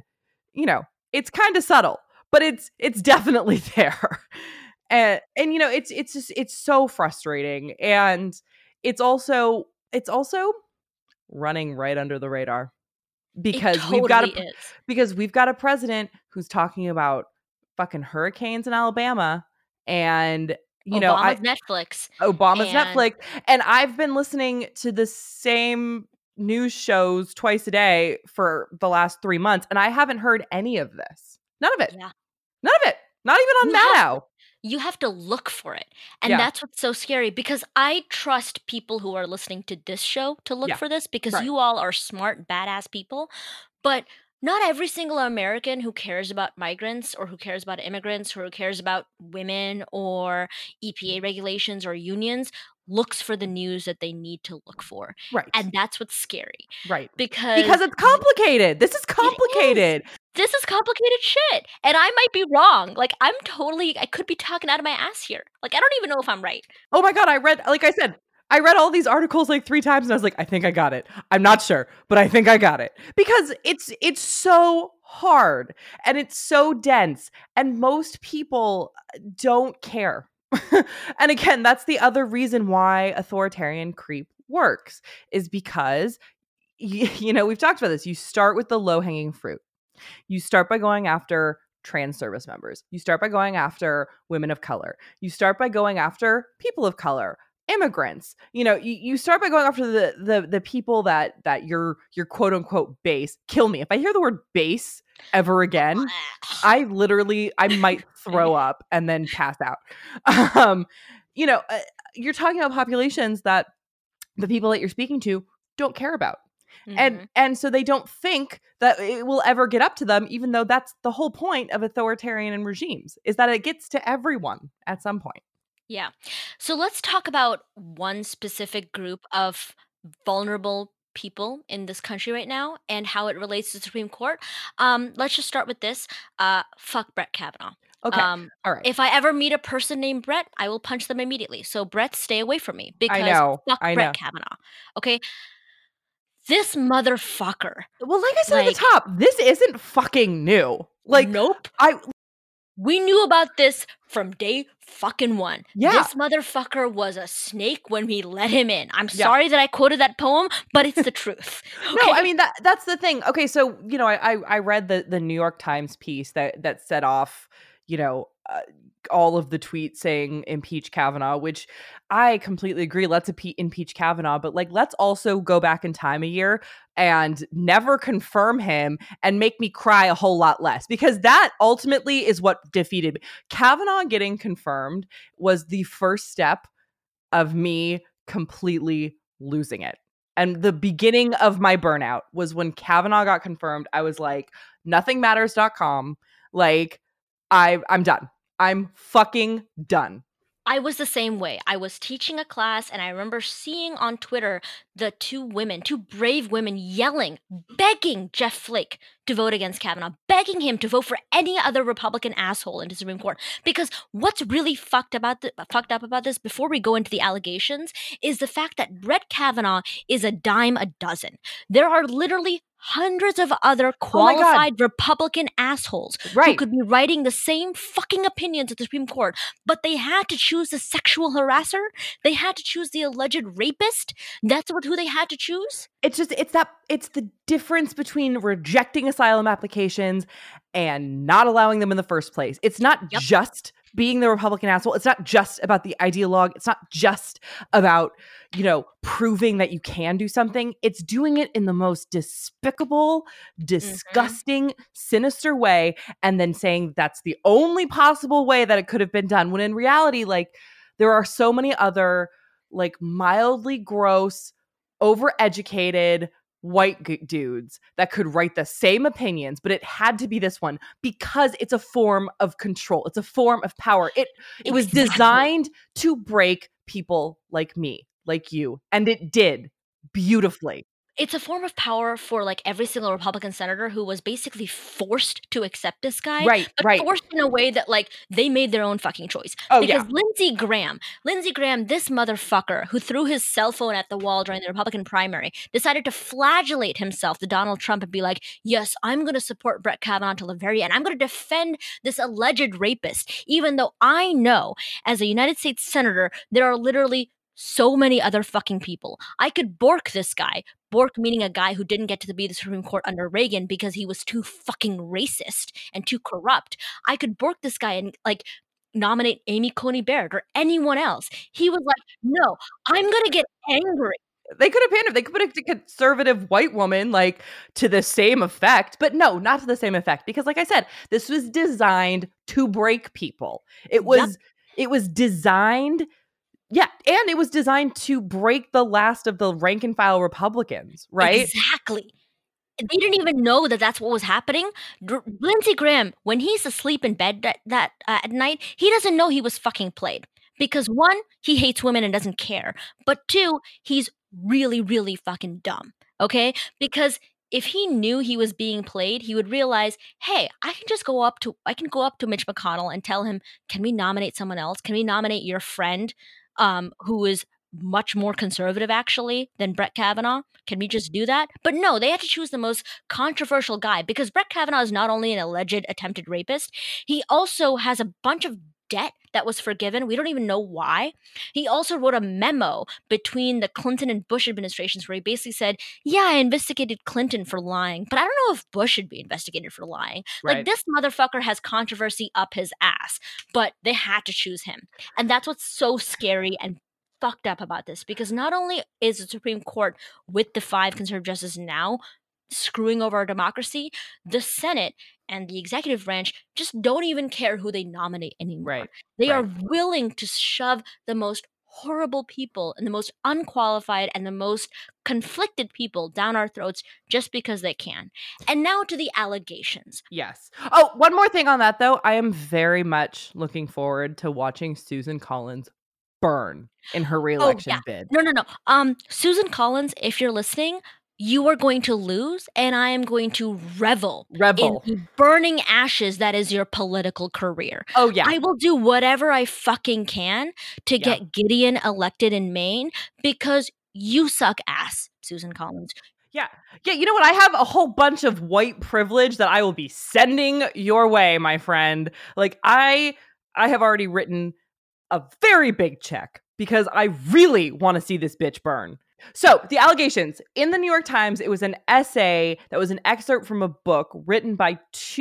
it's kind of subtle, but it's definitely there. And it's so frustrating. And it's also running right under the radar. Because we've got a president who's talking about fucking hurricanes in Alabama, and Obama's Netflix. And I've been listening to the same news shows twice a day for the last 3 months, and I haven't heard any of this. None of it. Yeah. None of it. Not even on Maddow. You have to look for it. And that's what's so scary, because I trust people who are listening to this show to look for this, because you all are smart, badass people. But not every single American who cares about migrants or who cares about immigrants or who cares about women or EPA regulations or unions looks for the news that they need to look for. Right. And that's what's scary. Right. Because it's complicated. This is complicated. This is complicated shit. And I might be wrong. Like, I could be talking out of my ass here. Like, I don't even know if I'm right. Oh my God. I read all these articles like 3 times and I was like, I think I got it. I'm not sure, but I think I got it. Because it's so hard and it's so dense and most people don't care. And again, that's the other reason why authoritarian creep works, is because, you know, we've talked about this. You start with the low-hanging fruit. You start by going after trans service members. You start by going after women of color. You start by going after people of color, immigrants. You know, you start by going after the people that your quote unquote base. Kill me if I hear the word base ever again. I might throw up and then pass out. You know, you're talking about populations that the people that you're speaking to don't care about. And so they don't think that it will ever get up to them, even though that's the whole point of authoritarian regimes, is that it gets to everyone at some point. Yeah. So let's talk about one specific group of vulnerable people in this country right now and how it relates to the Supreme Court. Let's just start with this. Fuck Brett Kavanaugh. Okay. All right. If I ever meet a person named Brett, I will punch them immediately. So Brett, stay away from me because fuck Brett Kavanaugh. Okay. This motherfucker. Well, like I said at the top, this isn't fucking new. Like, nope. We knew about this from day fucking one. Yeah. This motherfucker was a snake when we let him in. I'm sorry that I quoted that poem, but it's the truth. Okay? No, I mean, that's the thing. Okay, so, you know, I read the New York Times piece that set off, you know, all of the tweets saying impeach Kavanaugh, which I completely agree. Let's impeach Kavanaugh, but like, let's also go back in time a year and never confirm him and make me cry a whole lot less, because that ultimately is what defeated me. Kavanaugh getting confirmed was the first step of me completely losing it. And the beginning of my burnout was when Kavanaugh got confirmed. I was like, nothingmatters.com. Like, I'm done. I'm fucking done. I was the same way. I was teaching a class and I remember seeing on Twitter the two brave women yelling, begging Jeff Flake to vote against Kavanaugh, begging him to vote for any other Republican asshole in the Supreme Court. Because what's really fucked up about this, before we go into the allegations, is the fact that Brett Kavanaugh is a dime a dozen. There are literally hundreds of other qualified Republican assholes who could be writing the same fucking opinions at the Supreme Court, but they had to choose the sexual harasser. They had to choose the alleged rapist. That's who they had to choose. It's the difference between rejecting asylum applications and not allowing them in the first place. It's not just being the Republican asshole. It's not just about the ideologue. It's not just about, you know, proving that you can do something. It's doing it in the most despicable, disgusting, sinister way, and then saying that's the only possible way that it could have been done. When in reality, like, there are so many other, like, mildly gross, overeducated white dudes that could write the same opinions, but it had to be this one because it's a form of control. It's a form of power. It was designed to break people like me, like you, and it did beautifully. It's a form of power for, like, every single Republican senator who was basically forced to accept this guy. But forced in a way that, like, they made their own fucking choice. Because Lindsey Graham, this motherfucker who threw his cell phone at the wall during the Republican primary, decided to flagellate himself to Donald Trump and be like, yes, I'm going to support Brett Kavanaugh until the very end. I'm going to defend this alleged rapist, even though I know, as a United States senator, there are literally so many other fucking people. I could Bork this guy. Bork meaning a guy who didn't get to be the Supreme Court under Reagan because he was too fucking racist and too corrupt. I could Bork this guy and, like, nominate Amy Coney Barrett or anyone else. He was like, no, I'm gonna get angry. They could have pinned. They could have picked a conservative white woman, like, to the same effect, but no, not to the same effect, because, like I said, this was designed to break people. It was designed. Yeah, and it was designed to break the last of the rank and file Republicans, right? Exactly. They didn't even know that that's what was happening. Lindsey Graham, when he's asleep in bed at night, he doesn't know he was fucking played. Because one, he hates women and doesn't care. But two, he's really, really fucking dumb. Okay? Because if he knew he was being played, he would realize, hey, I can go up to Mitch McConnell and tell him, can we nominate someone else? Can we nominate your friend who is much more conservative actually than Brett Kavanaugh? Can we just do that? But no, they had to choose the most controversial guy because Brett Kavanaugh is not only an alleged attempted rapist, he also has a bunch of debt that was forgiven. We don't even know why. He also wrote a memo between the Clinton and Bush administrations where he basically said, yeah, I investigated Clinton for lying, but I don't know if Bush should be investigated for lying. Right. Like, this motherfucker has controversy up his ass, but they had to choose him. And that's what's so scary and fucked up about this, because not only is the Supreme Court with the 5 conservative justices now screwing over our democracy, the Senate and the executive branch just don't even care who they nominate anymore. Right. They are willing to shove the most horrible people and the most unqualified and the most conflicted people down our throats just because they can. And now to the allegations. Yes. Oh, one more thing on that though. I am very much looking forward to watching Susan Collins burn in her re-election bid. No. Susan Collins, if you're listening, you are going to lose, and I am going to revel in the burning ashes that is your political career. Oh, yeah. I will do whatever I fucking can to get Gideon elected in Maine because you suck ass, Susan Collins. Yeah. You know what? I have a whole bunch of white privilege that I will be sending your way, my friend. Like, I have already written a very big check because I really want to see this bitch burn. So the allegations in the New York Times, it was an essay that was an excerpt from a book written by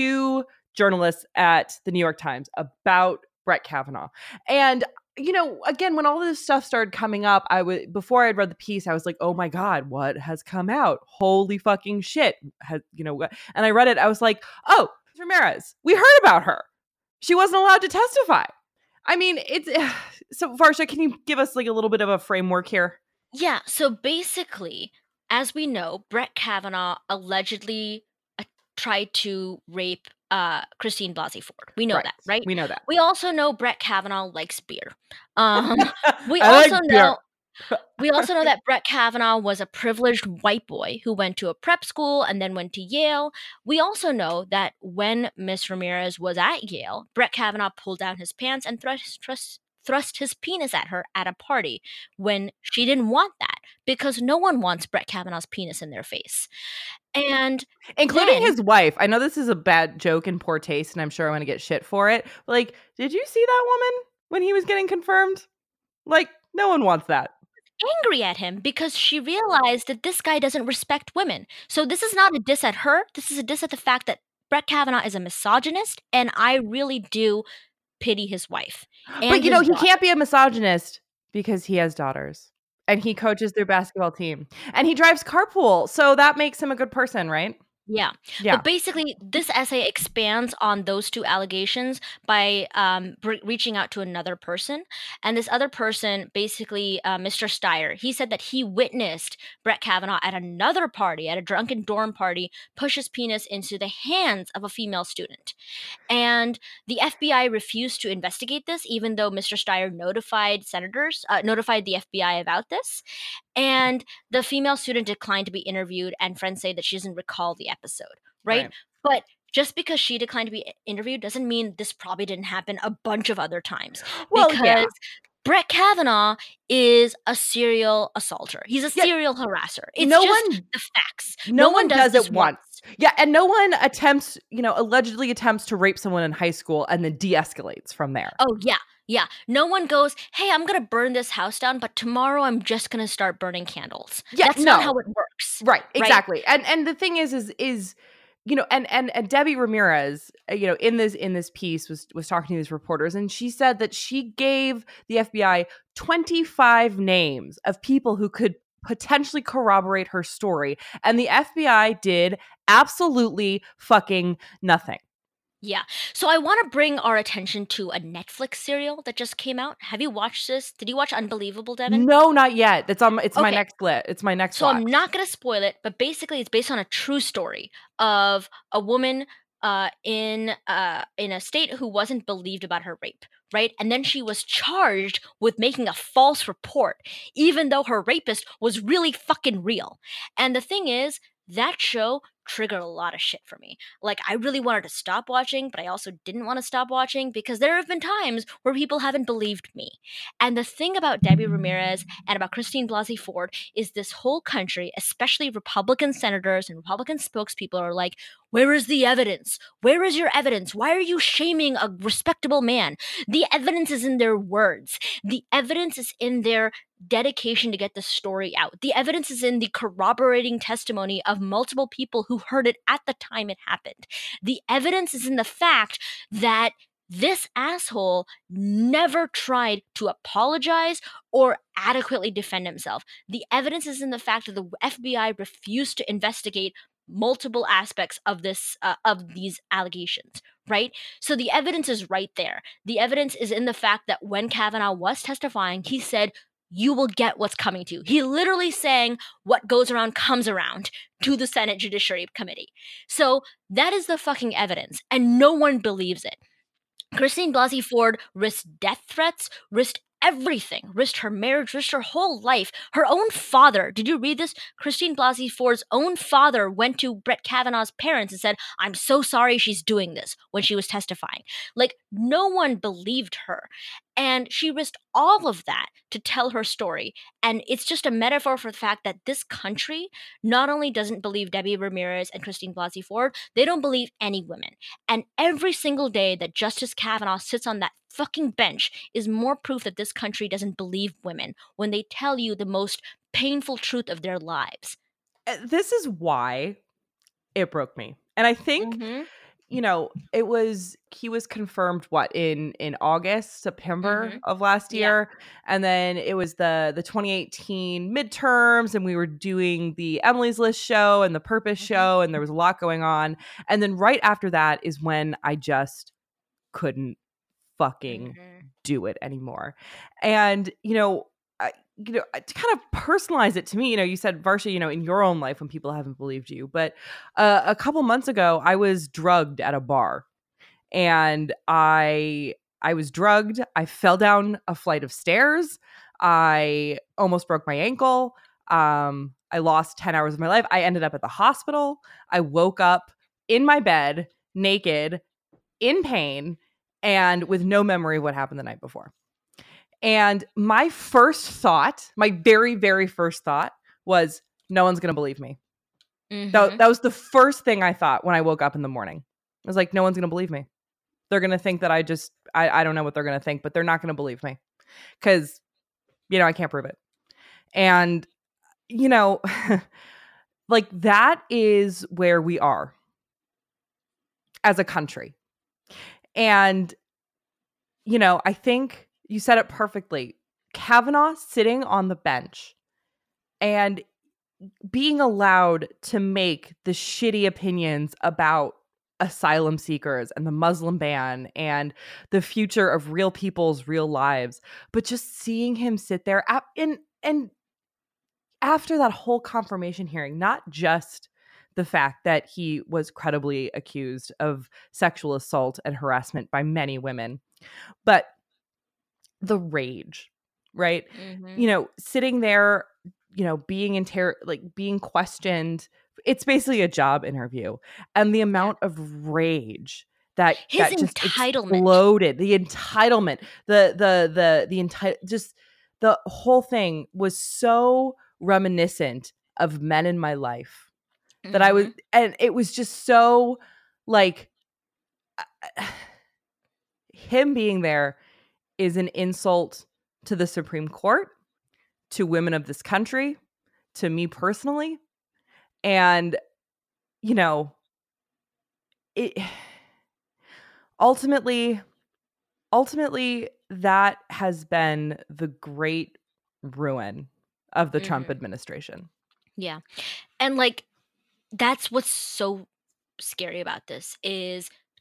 2 journalists at the New York Times about Brett Kavanaugh. And, you know, again, when all this stuff started coming up, before I'd read the piece, I was like, oh my God, what has come out? Holy fucking shit. And I read it. I was like, oh, Ramirez, we heard about her. She wasn't allowed to testify. I mean, so Varsha, can you give us like a little bit of a framework here? Yeah, so basically, as we know, Brett Kavanaugh allegedly tried to rape Christine Blasey Ford. We know that, right? We know that. We also know Brett Kavanaugh likes beer. We also know that Brett Kavanaugh was a privileged white boy who went to a prep school and then went to Yale. We also know that when Miss Ramirez was at Yale, Brett Kavanaugh pulled down his pants and thrust his penis at her at a party when she didn't want that, because no one wants Brett Kavanaugh's penis in their face. And including his wife. I know this is a bad joke and poor taste, and I'm sure I'm going to get shit for it. But like, did you see that woman when he was getting confirmed? Like, no one wants that. Angry at him because she realized that this guy doesn't respect women. So this is not a diss at her. This is a diss at the fact that Brett Kavanaugh is a misogynist, and I really do pity his wife. But you know, he can't be a misogynist because he has daughters and he coaches their basketball team and he drives carpool. So that makes him a good person, right? Yeah. But basically, this essay expands on those 2 allegations by reaching out to another person. And this other person, basically, Mr. Steyer, he said that he witnessed Brett Kavanaugh at another party, at a drunken dorm party, push his penis into the hands of a female student. And the FBI refused to investigate this, even though Mr. Steyer notified the FBI about this. And the female student declined to be interviewed, and friends say that she doesn't recall the episode, right? But just because she declined to be interviewed doesn't mean this probably didn't happen a bunch of other times. Because Brett Kavanaugh is a serial assaulter. He's a serial harasser. It's the facts. No one does it once. Yeah, and no one allegedly attempts to rape someone in high school and then de-escalates from there. Oh, yeah. Yeah, no one goes, hey, I'm going to burn this house down, but tomorrow I'm just going to start burning candles. Yeah, that's not how it works. Right, exactly. And the thing is you know, and Debbie Ramirez, you know, in this piece was talking to these reporters, and she said that she gave the FBI 25 names of people who could potentially corroborate her story, and the FBI did absolutely fucking nothing. Yeah. So I want to bring our attention to a Netflix serial that just came out. Have you watched this? Did you watch Unbelievable, Devin? No, not yet. It's my Okay. next lit. It's my next So watch. I'm not going to spoil it, but basically it's based on a true story of a woman in a state who wasn't believed about her rape, right? And then she was charged with making a false report, even though her rapist was really fucking real. And the thing is, that show triggered a lot of shit for me. Like, I really wanted to stop watching, but I also didn't want to stop watching because there have been times where people haven't believed me. And the thing about Debbie Ramirez and about Christine Blasey Ford is this whole country, especially Republican senators and Republican spokespeople, are like, where is the evidence? Where is your evidence? Why are you shaming a respectable man? The evidence is in their words. The evidence is in their dedication to get the story out. The evidence is in the corroborating testimony of multiple people who heard it at the time it happened. The evidence is in the fact that this asshole never tried to apologize or adequately defend himself. The evidence is in the fact that the FBI refused to investigate multiple aspects of these allegations, right? So the evidence is right there. The evidence is in the fact that when Kavanaugh was testifying, he said, you will get what's coming to you. He literally saying what goes around comes around to the Senate Judiciary Committee. So that is the fucking evidence, and no one believes it. Christine Blasey Ford risked death threats, risked everything, risked her marriage, risked her whole life. Her own father, did you read this? Christine Blasey Ford's own father went to Brett Kavanaugh's parents and said, I'm so sorry she's doing this when she was testifying. Like, no one believed her. And she risked all of that to tell her story. And it's just a metaphor for the fact that this country not only doesn't believe Debbie Ramirez and Christine Blasey Ford, they don't believe any women. And every single day that Justice Kavanaugh sits on that fucking bench is more proof that this country doesn't believe women when they tell you the most painful truth of their lives. This is why it broke me. And I think, you know, he was confirmed in August, September of last year. And then it was the 2018 midterms, and we were doing the Emily's List show and the Purpose show, and there was a lot going on. And then right after that is when I just couldn't fucking do it anymore. And, to kind of personalize it to me, you said, Varsha, in your own life when people haven't believed you, but a couple months ago, I was drugged at a bar, and I was drugged. I fell down a flight of stairs. I almost broke my ankle. I lost 10 hours of my life. I ended up at the hospital. I woke up in my bed, naked, in pain, and with no memory of what happened the night before. And my very, very first thought was, no one's going to believe me. That was the first thing I thought when I woke up in the morning. I was like, no one's going to believe me. They're going to think that I don't know what they're going to think, but they're not going to believe me because, I can't prove it. And, like, that is where we are as a country. And, I think you said it perfectly. Kavanaugh sitting on the bench and being allowed to make the shitty opinions about asylum seekers and the Muslim ban and the future of real people's real lives, but just seeing him sit there and after that whole confirmation hearing, not just the fact that he was credibly accused of sexual assault and harassment by many women, but the rage, right? Sitting there, being being questioned. It's basically a job interview, and the amount of rage that just exploded, the entitlement, just the whole thing was so reminiscent of men in my life that I was, and it was just so like him being there is an insult to the Supreme Court, to women of this country, to me personally. And, it ultimately that has been the great ruin of the Trump administration. Yeah. And like, that's what's so scary about this is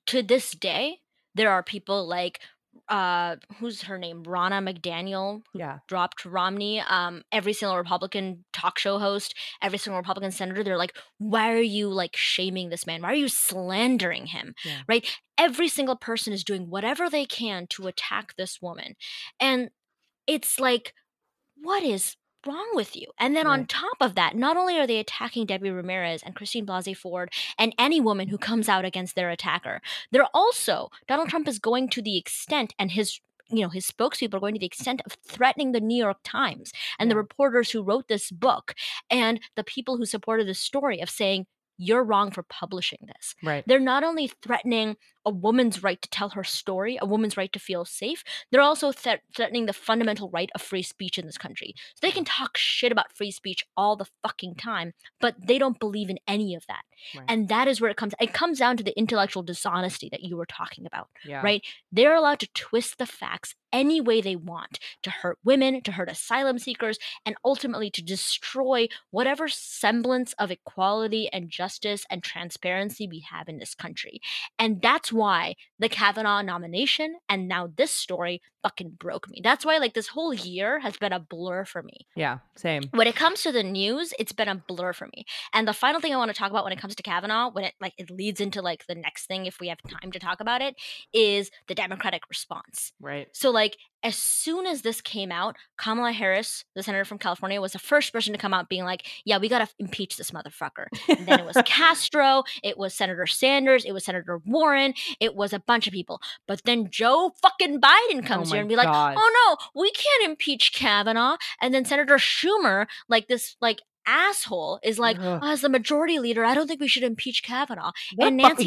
to this day, there are people like who's her name? Ronna McDaniel, who dropped Romney. Every single Republican talk show host, every single Republican senator, they're like, why are you like shaming this man? Why are you slandering him? Right? Every single person is doing whatever they can to attack this woman. And it's like, what is wrong with you? And then on top of that, not only are they attacking Debbie Ramirez and Christine Blasey Ford and any woman who comes out against their attacker, they're also, Donald Trump is going to the extent, and his spokespeople are going to the extent of threatening the New York Times and the reporters who wrote this book and the people who supported this story, of saying, you're wrong for publishing this. Right. They're not only threatening a woman's right to tell her story, a woman's right to feel safe, they're also threatening the fundamental right of free speech in this country. So they can talk shit about free speech all the fucking time, but they don't believe in any of that. Right. And that is where it comes down to the intellectual dishonesty that you were talking about, right? They're allowed to twist the facts any way they want, to hurt women, to hurt asylum seekers, and ultimately to destroy whatever semblance of equality and justice and transparency we have in this country. And that's why the Kavanaugh nomination and now this story fucking broke me. That's why like this whole year has been a blur for me. Yeah, same. When it comes to the news, it's been a blur for me. And the final thing I want to talk about when it comes to Kavanaugh, when it leads into like the next thing, if we have time to talk about it, is the Democratic response. Right. So like as soon as this came out, Kamala Harris, the senator from California, was the first person to come out being like, yeah, we got to impeach this motherfucker. And then it was Castro, it was Senator Sanders, it was Senator Warren, it was a bunch of people. But then Joe fucking Biden comes here and be like, oh no, we can't impeach Kavanaugh. And then Senator Schumer, like this, like, asshole is like, as the majority leader, I don't think we should impeach Kavanaugh. And Nancy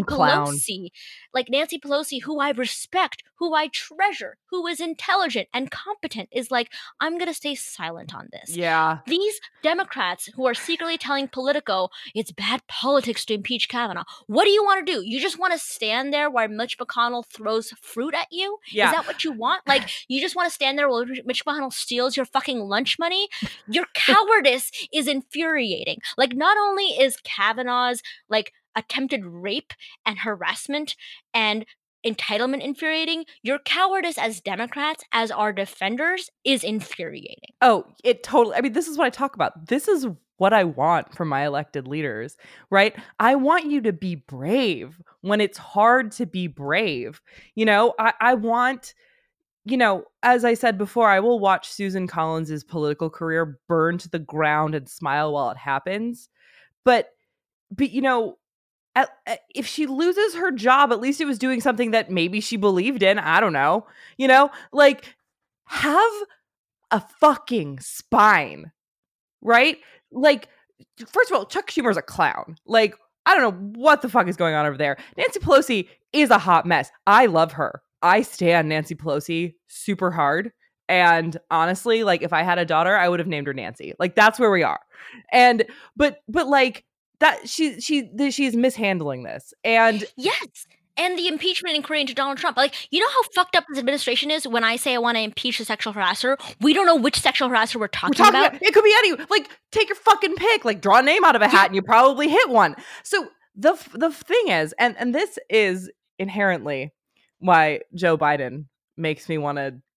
Pelosi, who I respect, who I treasure, who is intelligent and competent, is like, I'm going to stay silent on this. Yeah. These Democrats who are secretly telling Politico it's bad politics to impeach Kavanaugh. What do you want to do? You just want to stand there while Mitch McConnell throws fruit at you? Yeah. Is that what you want? Like, you just want to stand there while Mitch McConnell steals your fucking lunch money? Your cowardice is infuriating. Like, not only is Kavanaugh's like attempted rape and harassment and entitlement infuriating, your cowardice as Democrats, as our defenders, is infuriating. Oh, it totally, I mean, this is what I talk about. This is what I want from my elected leaders, right? I want you to be brave when it's hard to be brave. You know, I want, you know, as I said before, I will watch Susan Collins's political career burn to the ground and smile while it happens. But you know, if she loses her job, at least it was doing something that maybe she believed in. I don't know. You know, like, have a fucking spine, right? Like, first of all, Chuck Schumer's a clown. Like, I don't know what the fuck is going on over there. Nancy Pelosi is a hot mess. I love her. I stand Nancy Pelosi super hard. And honestly, like, if I had a daughter, I would have named her Nancy. Like, that's where we are. And but like that she's mishandling this. And yes. And the impeachment inquiry into Donald Trump. Like, you know how fucked up this administration is when I say I want to impeach a sexual harasser? We don't know which sexual harasser we're talking about. It could be any. Like, take your fucking pick. Like, draw a name out of a hat and you probably hit one. So the thing is, and this is inherently why Joe Biden makes me want to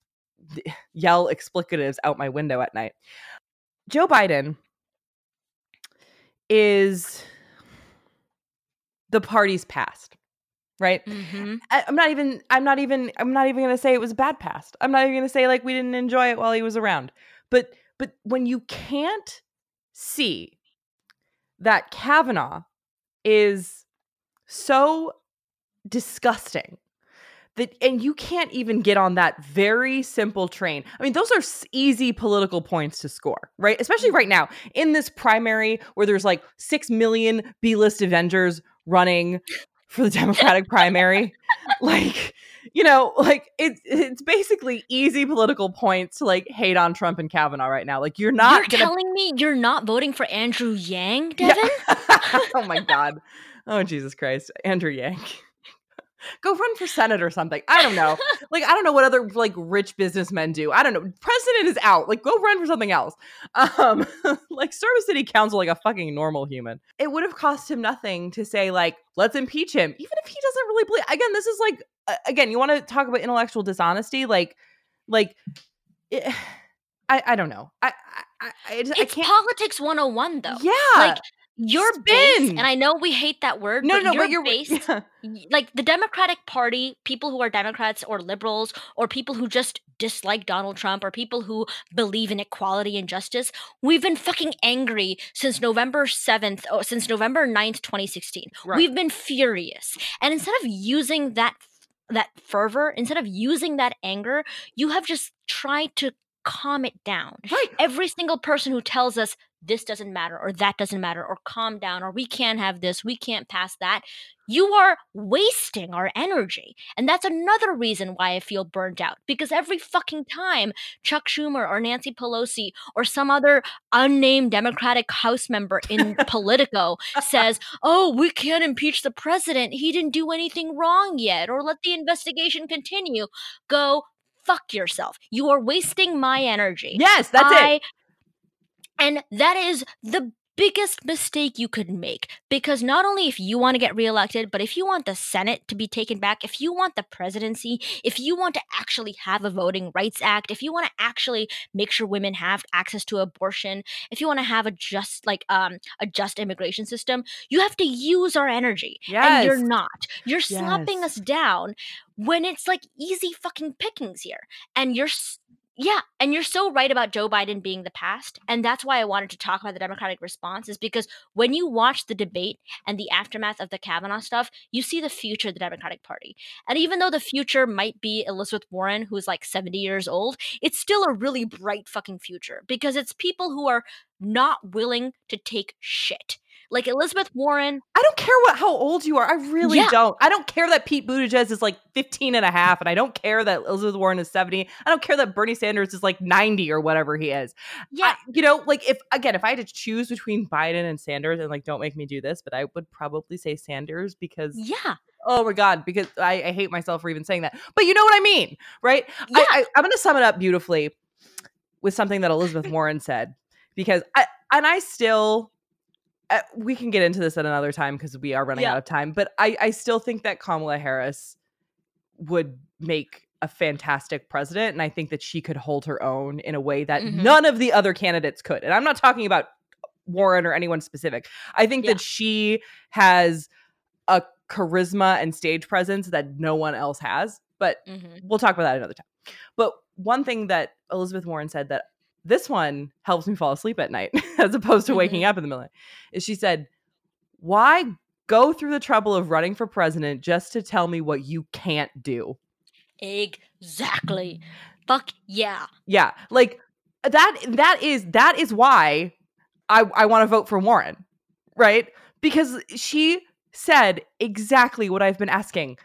yell explicatives out my window at night. Joe Biden is the party's past, right? Mm-hmm. I'm not even going to say it was a bad past. I'm not even going to say like we didn't enjoy it while he was around. But when you can't see that Kavanaugh is so disgusting and you can't even get on that very simple train. I mean, those are easy political points to score, right? Especially right now in this primary where there's like 6 million B-list Avengers running for the Democratic primary. Like, you know, like it's basically easy political points to like hate on Trump and Kavanaugh right now. Like, you're telling me you're not voting for Andrew Yang, Devin? Yeah. Oh my God. Oh, Jesus Christ. Andrew Yang. Go run for Senate or something. I don't know. Like, I don't know what other like rich businessmen do. I don't know. President is out. Like, go run for something else. Like, serve a city council like a fucking normal human. It would have cost him nothing to say, like, let's impeach him, even if he doesn't really believe. Again, this is like, again, you want to talk about intellectual dishonesty, like, I don't know. It's politics 101 though. Yeah. Like, your base, and I know we hate that word, but your base, like the Democratic Party, people who are Democrats or liberals or people who just dislike Donald Trump or people who believe in equality and justice, we've been fucking angry since November 7th, since November 9th, 2016. Right. We've been furious. And instead of using that fervor, instead of using that anger, you have just tried to calm it down. Right. Every single person who tells us this doesn't matter or that doesn't matter or calm down or we can't have this, we can't pass that, you are wasting our energy. And that's another reason why I feel burnt out, because every fucking time Chuck Schumer or Nancy Pelosi or some other unnamed Democratic House member in Politico says, oh, we can't impeach the president, he didn't do anything wrong yet, or let the investigation continue, go fuck yourself. You are wasting my energy. Yes, that's it. And that is the biggest mistake you could make, because not only if you want to get reelected, but if you want the Senate to be taken back, if you want the presidency, if you want to actually have a Voting Rights Act, if you want to actually make sure women have access to abortion, if you want to have a just immigration system, you have to use our energy. Yes. And you're not. You're slapping us down when it's like easy fucking pickings here. And you're so right about Joe Biden being the past. And that's why I wanted to talk about the Democratic response, is because when you watch the debate and the aftermath of the Kavanaugh stuff, you see the future of the Democratic Party. And even though the future might be Elizabeth Warren, who's like 70 years old, it's still a really bright fucking future, because it's people who are not willing to take shit. Like Elizabeth Warren. I don't care how old you are. I really don't. I don't care that Pete Buttigieg is like 15 and a half. And I don't care that Elizabeth Warren is 70. I don't care that Bernie Sanders is like 90 or whatever he is. Yeah. Like if I had to choose between Biden and Sanders, and like, don't make me do this, but I would probably say Sanders because. Yeah. Oh my God, because I hate myself for even saying that. But you know what I mean, right? Yeah. I'm going to sum it up beautifully with something that Elizabeth Warren said, because I still... we can get into this at another time because we are running out of time, but I still think that Kamala Harris would make a fantastic president, and I think that she could hold her own in a way that none of the other candidates could. And I'm not talking about Warren or anyone specific. I think that she has a charisma and stage presence that no one else has, but we'll talk about that another time. But one thing that Elizabeth Warren said that this one helps me fall asleep at night as opposed to waking up in the middle of the night, is she said, why go through the trouble of running for president just to tell me what you can't do? Exactly. Fuck yeah. Yeah. Like that is why I want to vote for Warren, right? Because she said exactly what I've been asking.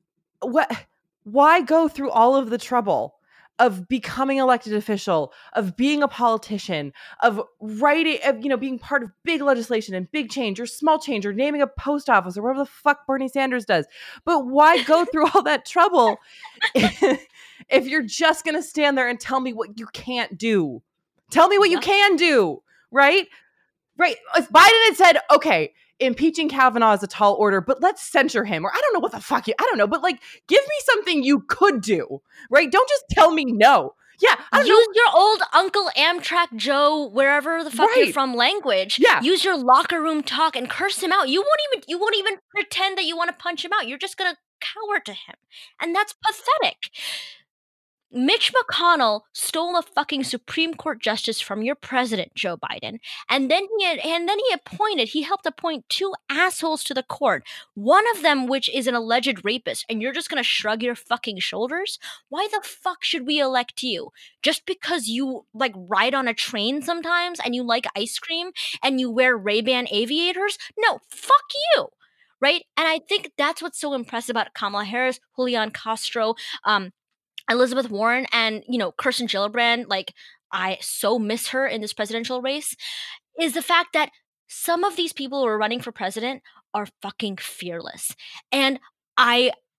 Why go through all of the trouble of becoming elected official, of being a politician, of writing, of, being part of big legislation and big change or small change or naming a post office or whatever the fuck Bernie Sanders does. But why go through all that trouble if you're just going to stand there and tell me what you can't do? Tell me what you can do, right? Right. If Biden had said, okay, impeaching Kavanaugh is a tall order, but let's censure him. Or I don't know what the fuck I don't know, but like, give me something you could do, right? Don't just tell me no. Yeah. Use your old Uncle Amtrak Joe, wherever the fuck you're from language. Yeah. Use your locker room talk and curse him out. You won't even pretend that you want to punch him out. You're just going to cower to him. And that's pathetic. Mitch McConnell stole a fucking Supreme Court justice from your president, Joe Biden, and then he helped appoint 2 assholes to the court. One of them, which is an alleged rapist, and you're just gonna shrug your fucking shoulders? Why the fuck should we elect you? Just because you like ride on a train sometimes and you like ice cream and you wear Ray-Ban aviators? No, fuck you. Right? And I think that's what's so impressive about Kamala Harris, Julian Castro, Elizabeth Warren, and, Kirsten Gillibrand, like, I so miss her in this presidential race, is the fact that some of these people who are running for president are fucking fearless. And I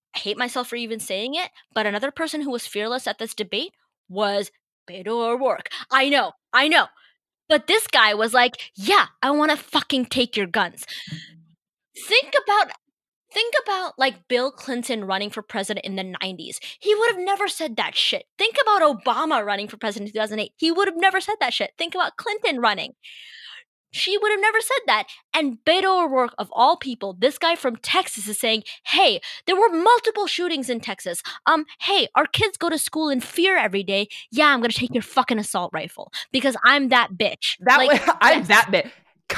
hate myself for even saying it, but another person who was fearless at this debate was Beto O'Rourke. I know. But this guy was like, yeah, I want to fucking take your guns. Think about like Bill Clinton running for president in the 90s. He would have never said that shit. Think about Obama running for president in 2008. He would have never said that shit. Think about Clinton running. She would have never said that. And Beto O'Rourke, of all people, this guy from Texas is saying, hey, there were multiple shootings in Texas. Hey, our kids go to school in fear every day. Yeah, I'm going to take your fucking assault rifle because I'm that bitch. I'm that bitch.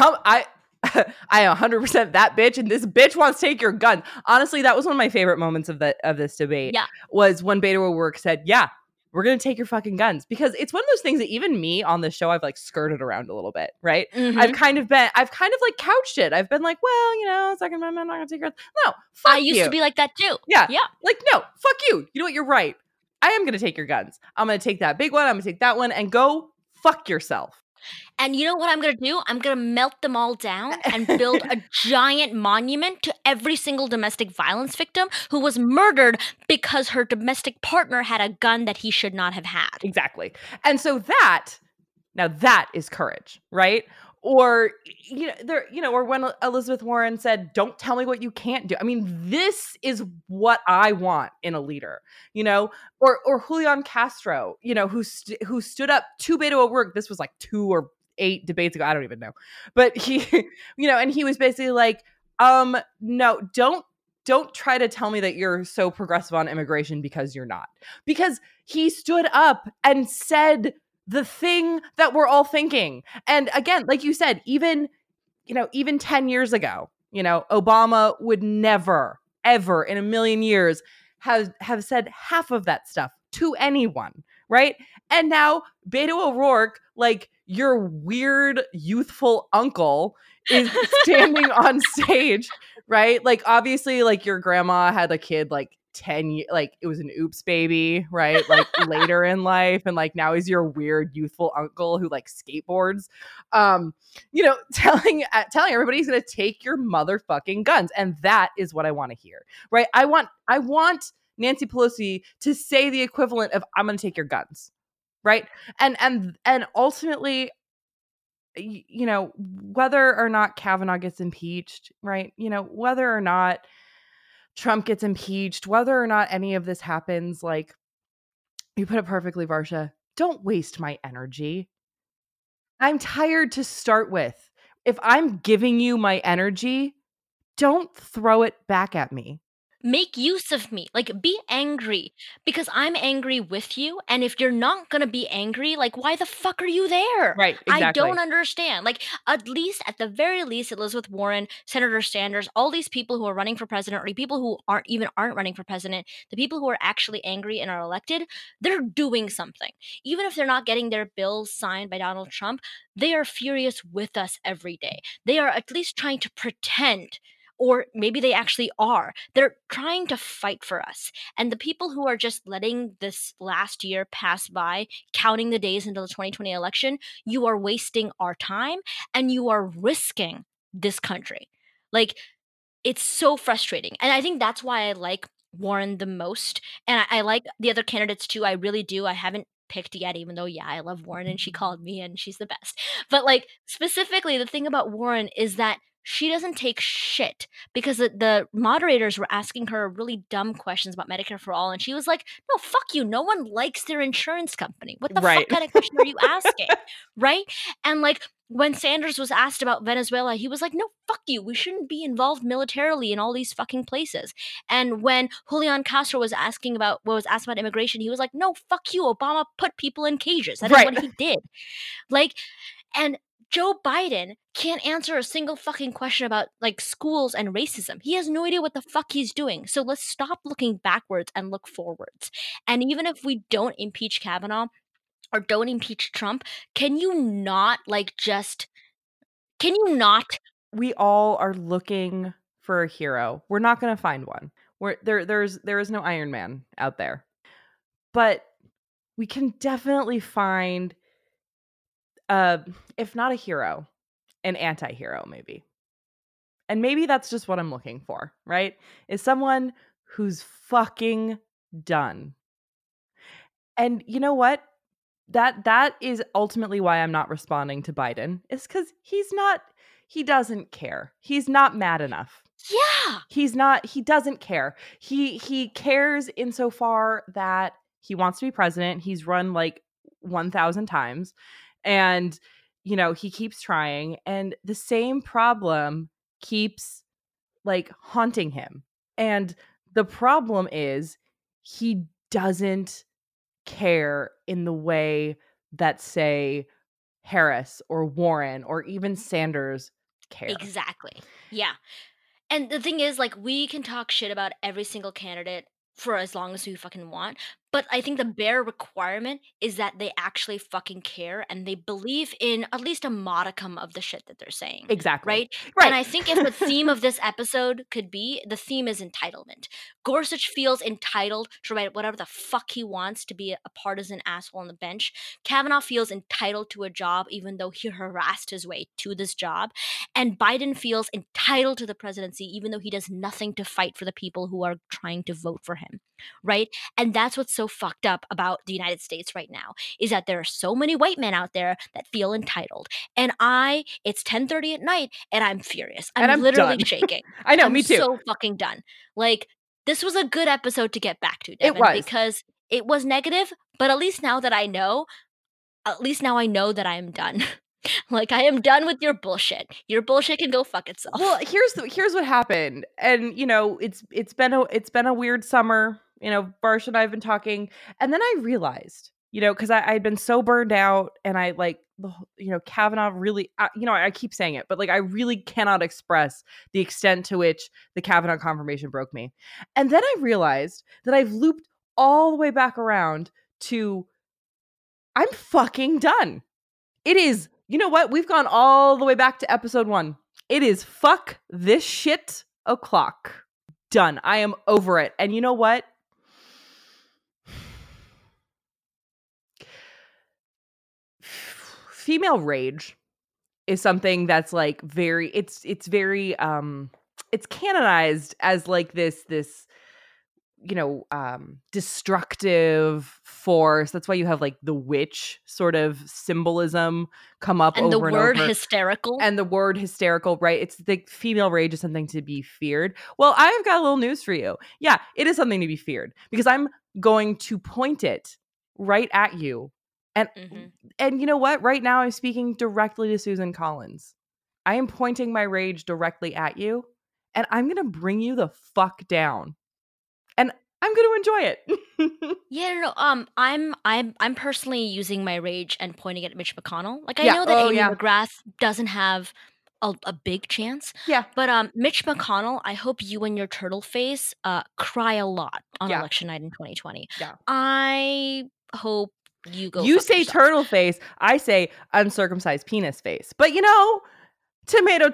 I 100% that bitch, and this bitch wants to take your gun. Honestly, that was one of my favorite moments of this debate. Yeah. Was when Beto O'Rourke said, yeah, we're going to take your fucking guns, because it's one of those things that even me on the show, I've like skirted around a little bit, right? Mm-hmm. I've kind of like couched it. I've been like, well, Second Amendment, I'm not going to take your guns. No, fuck you. I used to be like that too. Yeah. Like, no, fuck you. You know what? You're right. I am going to take your guns. I'm going to take that big one. I'm going to take that one and go fuck yourself. And you know what I'm going to do? I'm going to melt them all down and build a giant monument to every single domestic violence victim who was murdered because her domestic partner had a gun that he should not have had. Exactly. And so that is courage, right? Or, or when Elizabeth Warren said, don't tell me what you can't do. I mean, this is what I want in a leader, or Julian Castro, who stood up to Beto O'Rourke. This was like 2 or 8 debates ago. I don't even know. But he, and he was basically like, no, don't try to tell me that you're so progressive on immigration, because you're not. Because he stood up and said the thing that we're all thinking. And again, like you said, even 10 years ago, Obama would never, ever in a million years have said half of that stuff to anyone, right? And now Beto O'Rourke, like your weird youthful uncle, is standing on stage, right? Like, obviously, like your grandma had a kid like 10 years, like it was an oops baby, right? Like later in life, and like now he's your weird youthful uncle who like skateboards, telling everybody he's gonna take your motherfucking guns. And that is what I want to hear, right? I want Nancy Pelosi to say the equivalent of, I'm gonna take your guns, right? And ultimately, whether or not Kavanaugh gets impeached, right? Whether or not Trump gets impeached, whether or not any of this happens, like, you put it perfectly, Varsha, don't waste my energy. I'm tired to start with. If I'm giving you my energy, don't throw it back at me. Make use of me. Like, be angry, because I'm angry with you. And if you're not going to be angry, like, why the fuck are you there? Right, exactly. I don't understand. Like, at the very least, Elizabeth Warren, Senator Sanders, all these people who are running for president, or people who aren't running for president, the people who are actually angry and are elected, they're doing something. Even if they're not getting their bills signed by Donald Trump, they are furious with us every day. They are at least trying to pretend, or maybe they actually are. They're trying to fight for us. And the people who are just letting this last year pass by, counting the days until the 2020 election, you are wasting our time and you are risking this country. Like, it's so frustrating. And I think that's why I like Warren the most. And I like the other candidates too. I really do. I haven't picked yet, even though, yeah, I love Warren and she called me and she's the best. But like, specifically, the thing about Warren is that she doesn't take shit, because the moderators were asking her really dumb questions about Medicare for All, and she was like, no, fuck you. No one likes their insurance company. What the fuck kind of question are you asking? Right? And like, when Sanders was asked about Venezuela, he was like, no, fuck you. We shouldn't be involved militarily in all these fucking places. And when Julian Castro was asked about immigration, he was like, no, fuck you. Obama put people in cages. That is what he did. Like, and Joe Biden can't answer a single fucking question about like schools and racism. He has no idea what the fuck he's doing. So let's stop looking backwards and look forwards. And even if we don't impeach Kavanaugh or don't impeach Trump, can you not? We all are looking for a hero. We're not going to find one. There is no Iron Man out there. But we can definitely find, if not a hero, an anti-hero maybe. And maybe that's just what I'm looking for, right? Is someone who's fucking done. And you know what? That is ultimately why I'm not responding to Biden, is because he doesn't care. He's not mad enough. Yeah. He doesn't care. He cares insofar that he wants to be president. He's run like 1,000 times. And, you know, he keeps trying. And the same problem keeps like haunting him. And the problem is he doesn't care in the way that, say, Harris or Warren or even Sanders care. Exactly. Yeah. And the thing is, like, we can talk shit about every single candidate for as long as we fucking want. But I think the bare requirement is that they actually fucking care and they believe in at least a modicum of the shit that they're saying. Exactly. Right? And I think if the theme of this episode could be, the theme is entitlement. Gorsuch feels entitled to write whatever the fuck he wants to be a partisan asshole on the bench. Kavanaugh feels entitled to a job even though he harassed his way to this job. And Biden feels entitled to the presidency even though he does nothing to fight for the people who are trying to vote for him. Right? And that's what's so fucked up about the United States right now, is that there are so many white men out there that feel entitled. And it's 10:30 at night and I'm furious. I'm literally done. shaking. I know, me too. I'm so fucking done. Like, this was a good episode to get back to, Devin. It was. Because it was negative, but at least now I know that I am done. Like, I am done with your bullshit. Your bullshit can go fuck itself. Well, here's what happened. And, you know, it's been a weird summer. You know, Varsha and I have been talking. And then I realized, you know, because I had been so burned out and I like, you know, Kavanaugh really, you know, I keep saying it, but like, I really cannot express the extent to which the Kavanaugh confirmation broke me. And then I realized that I've looped all the way back around to, I'm fucking done. It is, you know what? We've gone all the way back to episode 1. It is fuck this shit o'clock. Done. I am over it. And you know what? Female rage is something that's like very, it's very, it's canonized as like this, you know, destructive force. That's why you have like the witch sort of symbolism come up and over and over. And the word hysterical. And the word hysterical, right? It's the female rage is something to be feared. Well, I've got a little news for you. Yeah, it is something to be feared because I'm going to point it right at you. And you know what? Right now I'm speaking directly to Susan Collins. I am pointing my rage directly at you and I'm going to bring you the fuck down. And I'm going to enjoy it. Yeah, no, I'm personally using my rage and pointing at Mitch McConnell. Like, I know that Amy McGrath doesn't have a big chance. Yeah. But Mitch McConnell, I hope you and your turtle face cry a lot on election night in 2020. Yeah. I hope you go. You say yourself. Turtle face. I say uncircumcised penis face. But you know, tomato.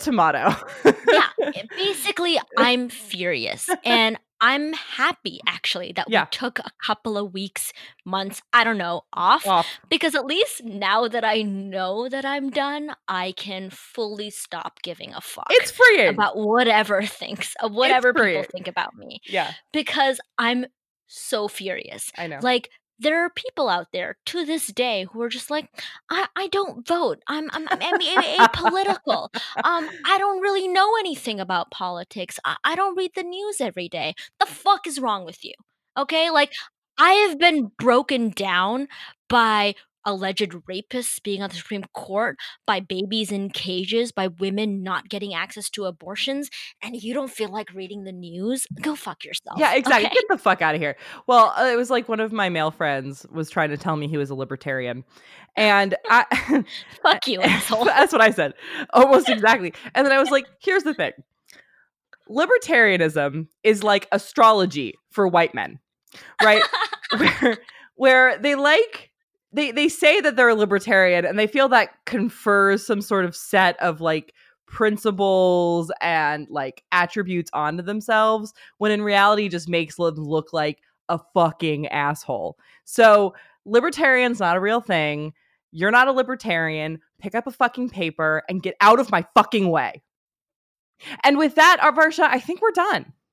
Yeah. Basically, I'm furious. And I'm happy, actually, that we took a couple of weeks, months, I don't know, off. Because at least now that I know that I'm done, I can fully stop giving a fuck. It's freeing. About whatever people think about me. Yeah. Because I'm so furious. I know. Like, there are people out there to this day who are just like, I don't vote. I'm apolitical. I don't really know anything about politics. I don't read the news every day. The fuck is wrong with you? Okay, like, I have been broken down by alleged rapists being on the Supreme Court, by babies in cages, by women not getting access to abortions, and you don't feel like reading the news? Go fuck yourself. Yeah, exactly. Okay? Get the fuck out of here. Well, it was like one of my male friends was trying to tell me he was a libertarian. And I fuck you, asshole. That's what I said. Almost exactly. And then I was like, here's the thing. Libertarianism is like astrology for white men, right? where they like they say that they're a libertarian and they feel that confers some sort of set of like principles and like attributes onto themselves, when in reality just makes them look like a fucking asshole. So libertarian's not a real thing. You're not a libertarian. Pick up a fucking paper and get out of my fucking way. And with that, Varsha, I think we're done.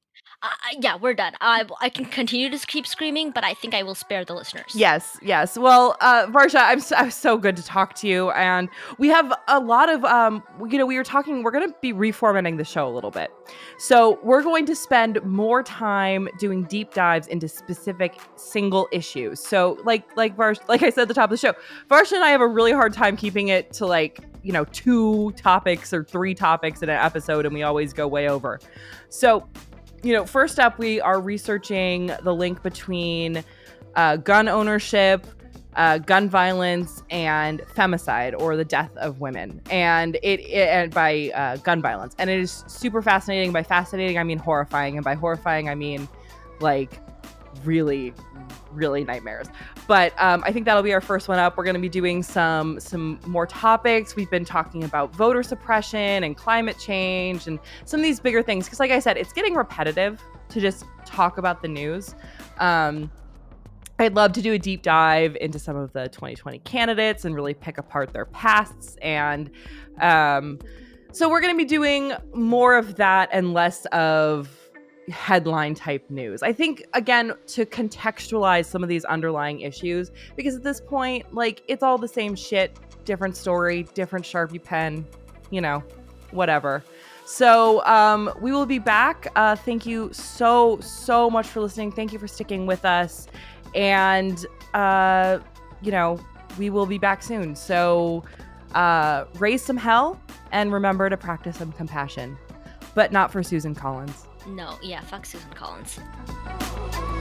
Yeah, we're done. I can continue to keep screaming, but I think I will spare the listeners. Yes. Well, Varsha, I'm so good to talk to you, and we have a lot of we were talking. We're going to be reformatting the show a little bit, so we're going to spend more time doing deep dives into specific single issues. So, like I said at the top of the show, Varsha and I have a really hard time keeping it to 2 topics or 3 topics in an episode, and we always go way over. So, first up, we are researching the link between gun ownership, gun violence, and femicide, or the death of women, and by gun violence. And it is super fascinating. By fascinating, I mean horrifying, and by horrifying, I mean really, really nightmares. But I think that'll be our first one up. We're going to be doing some more topics. We've been talking about voter suppression and climate change and some of these bigger things. Because like I said, it's getting repetitive to just talk about the news. I'd love to do a deep dive into some of the 2020 candidates and really pick apart their pasts. And so we're going to be doing more of that and less of headline type news. I think, again, to contextualize some of these underlying issues, because at this point, it's all the same shit, different story, different Sharpie pen, whatever. So we will be back. Thank you so much for listening. Thank you for sticking with us. And, we will be back soon. So raise some hell and remember to practice some compassion, but not for Susan Collins. No, yeah, fuck Susan Collins.